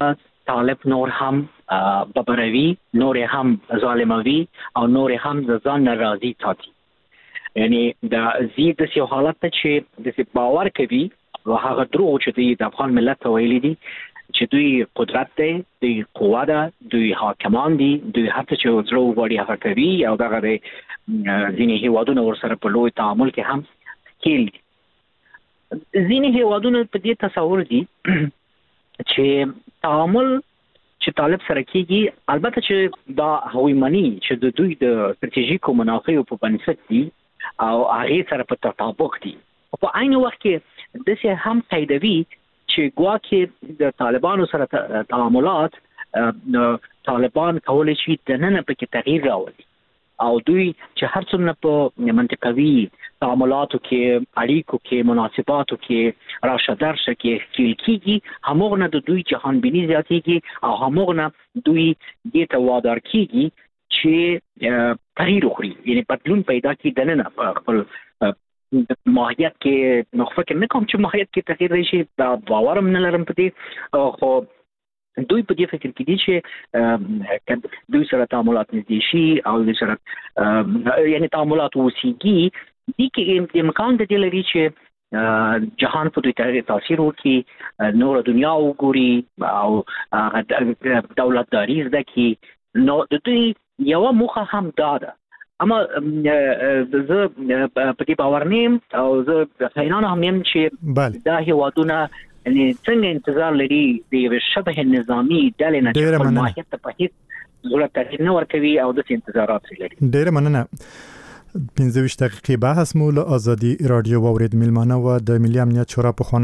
طالب نور هم ببروي، نور هم ظالموي او نور هم ځان ناراضي ساتي. یعنی دا زید یو حالت ته چې د باور کوي او هغه دروغ چې د افغان ملت ویلي دي چې دوی قدرت دی، دوی قوت ده، دوی حاکمان دي، دوی هڅه چې زړه وغواړي هغه کوي او دغه د ځینې هیوادونه ورسره په لوی تعامل کې هم ښکیل دي. ځینې هیوادونه په دې تصور دي چې تعامل چې طالب سره کېږي، البته چې دا هغوی مني چې د دوی د ستراتیژیکو منافعو په بنسټ دي او هغې سره په تطابق دي. په عین وخت کې داسې هم قیدوي چې ګواکې د طالبانو سره تعاملات طالبان کولی شي دننه پکې تغییر راولي او دوی چې هر څومره په منطقوي تعاملاتو کې، اړیکو کې، مناسباتو کې راشه درشه کې ښکیل کېږي، هماغه نه د دوی جهانبیني زیاتېږي او هماغه نه دوی دې ته وادار کېږي چې تغییر وکړي، یعنی بدلون پیدا کړي دننه خپل ماهیت کې. نو فکر نه کوم چې ماهیت کې تغییر راشي، دا باور هم نه لرم په دې. خو دوی په دې فکر کې دي چې دوی سره تعاملات نږدې شي او دوی سره یعنی تعاملات وسیږي، دي کې امکان د دې لري چې جهان په دوی تاثیر وکړي، نور دنیا وګوري او دولتداري زده کړي. نو د دوی یوه موخه هم دا ده. اما زه په دې باور نیم او زه حیران هم یم چې دا هیوادونه څنګه انتظار لري د یوې شبه نظامي ډلې نه چې خپل ماهیت ته په هیڅ صورت تغییر نه ورکوي او داسې انتظارات لري. ډېره مننه. 15 دقیقې بحث مو له ازادي رادیو واورید. میلمانه و د ملي امنیت شورا په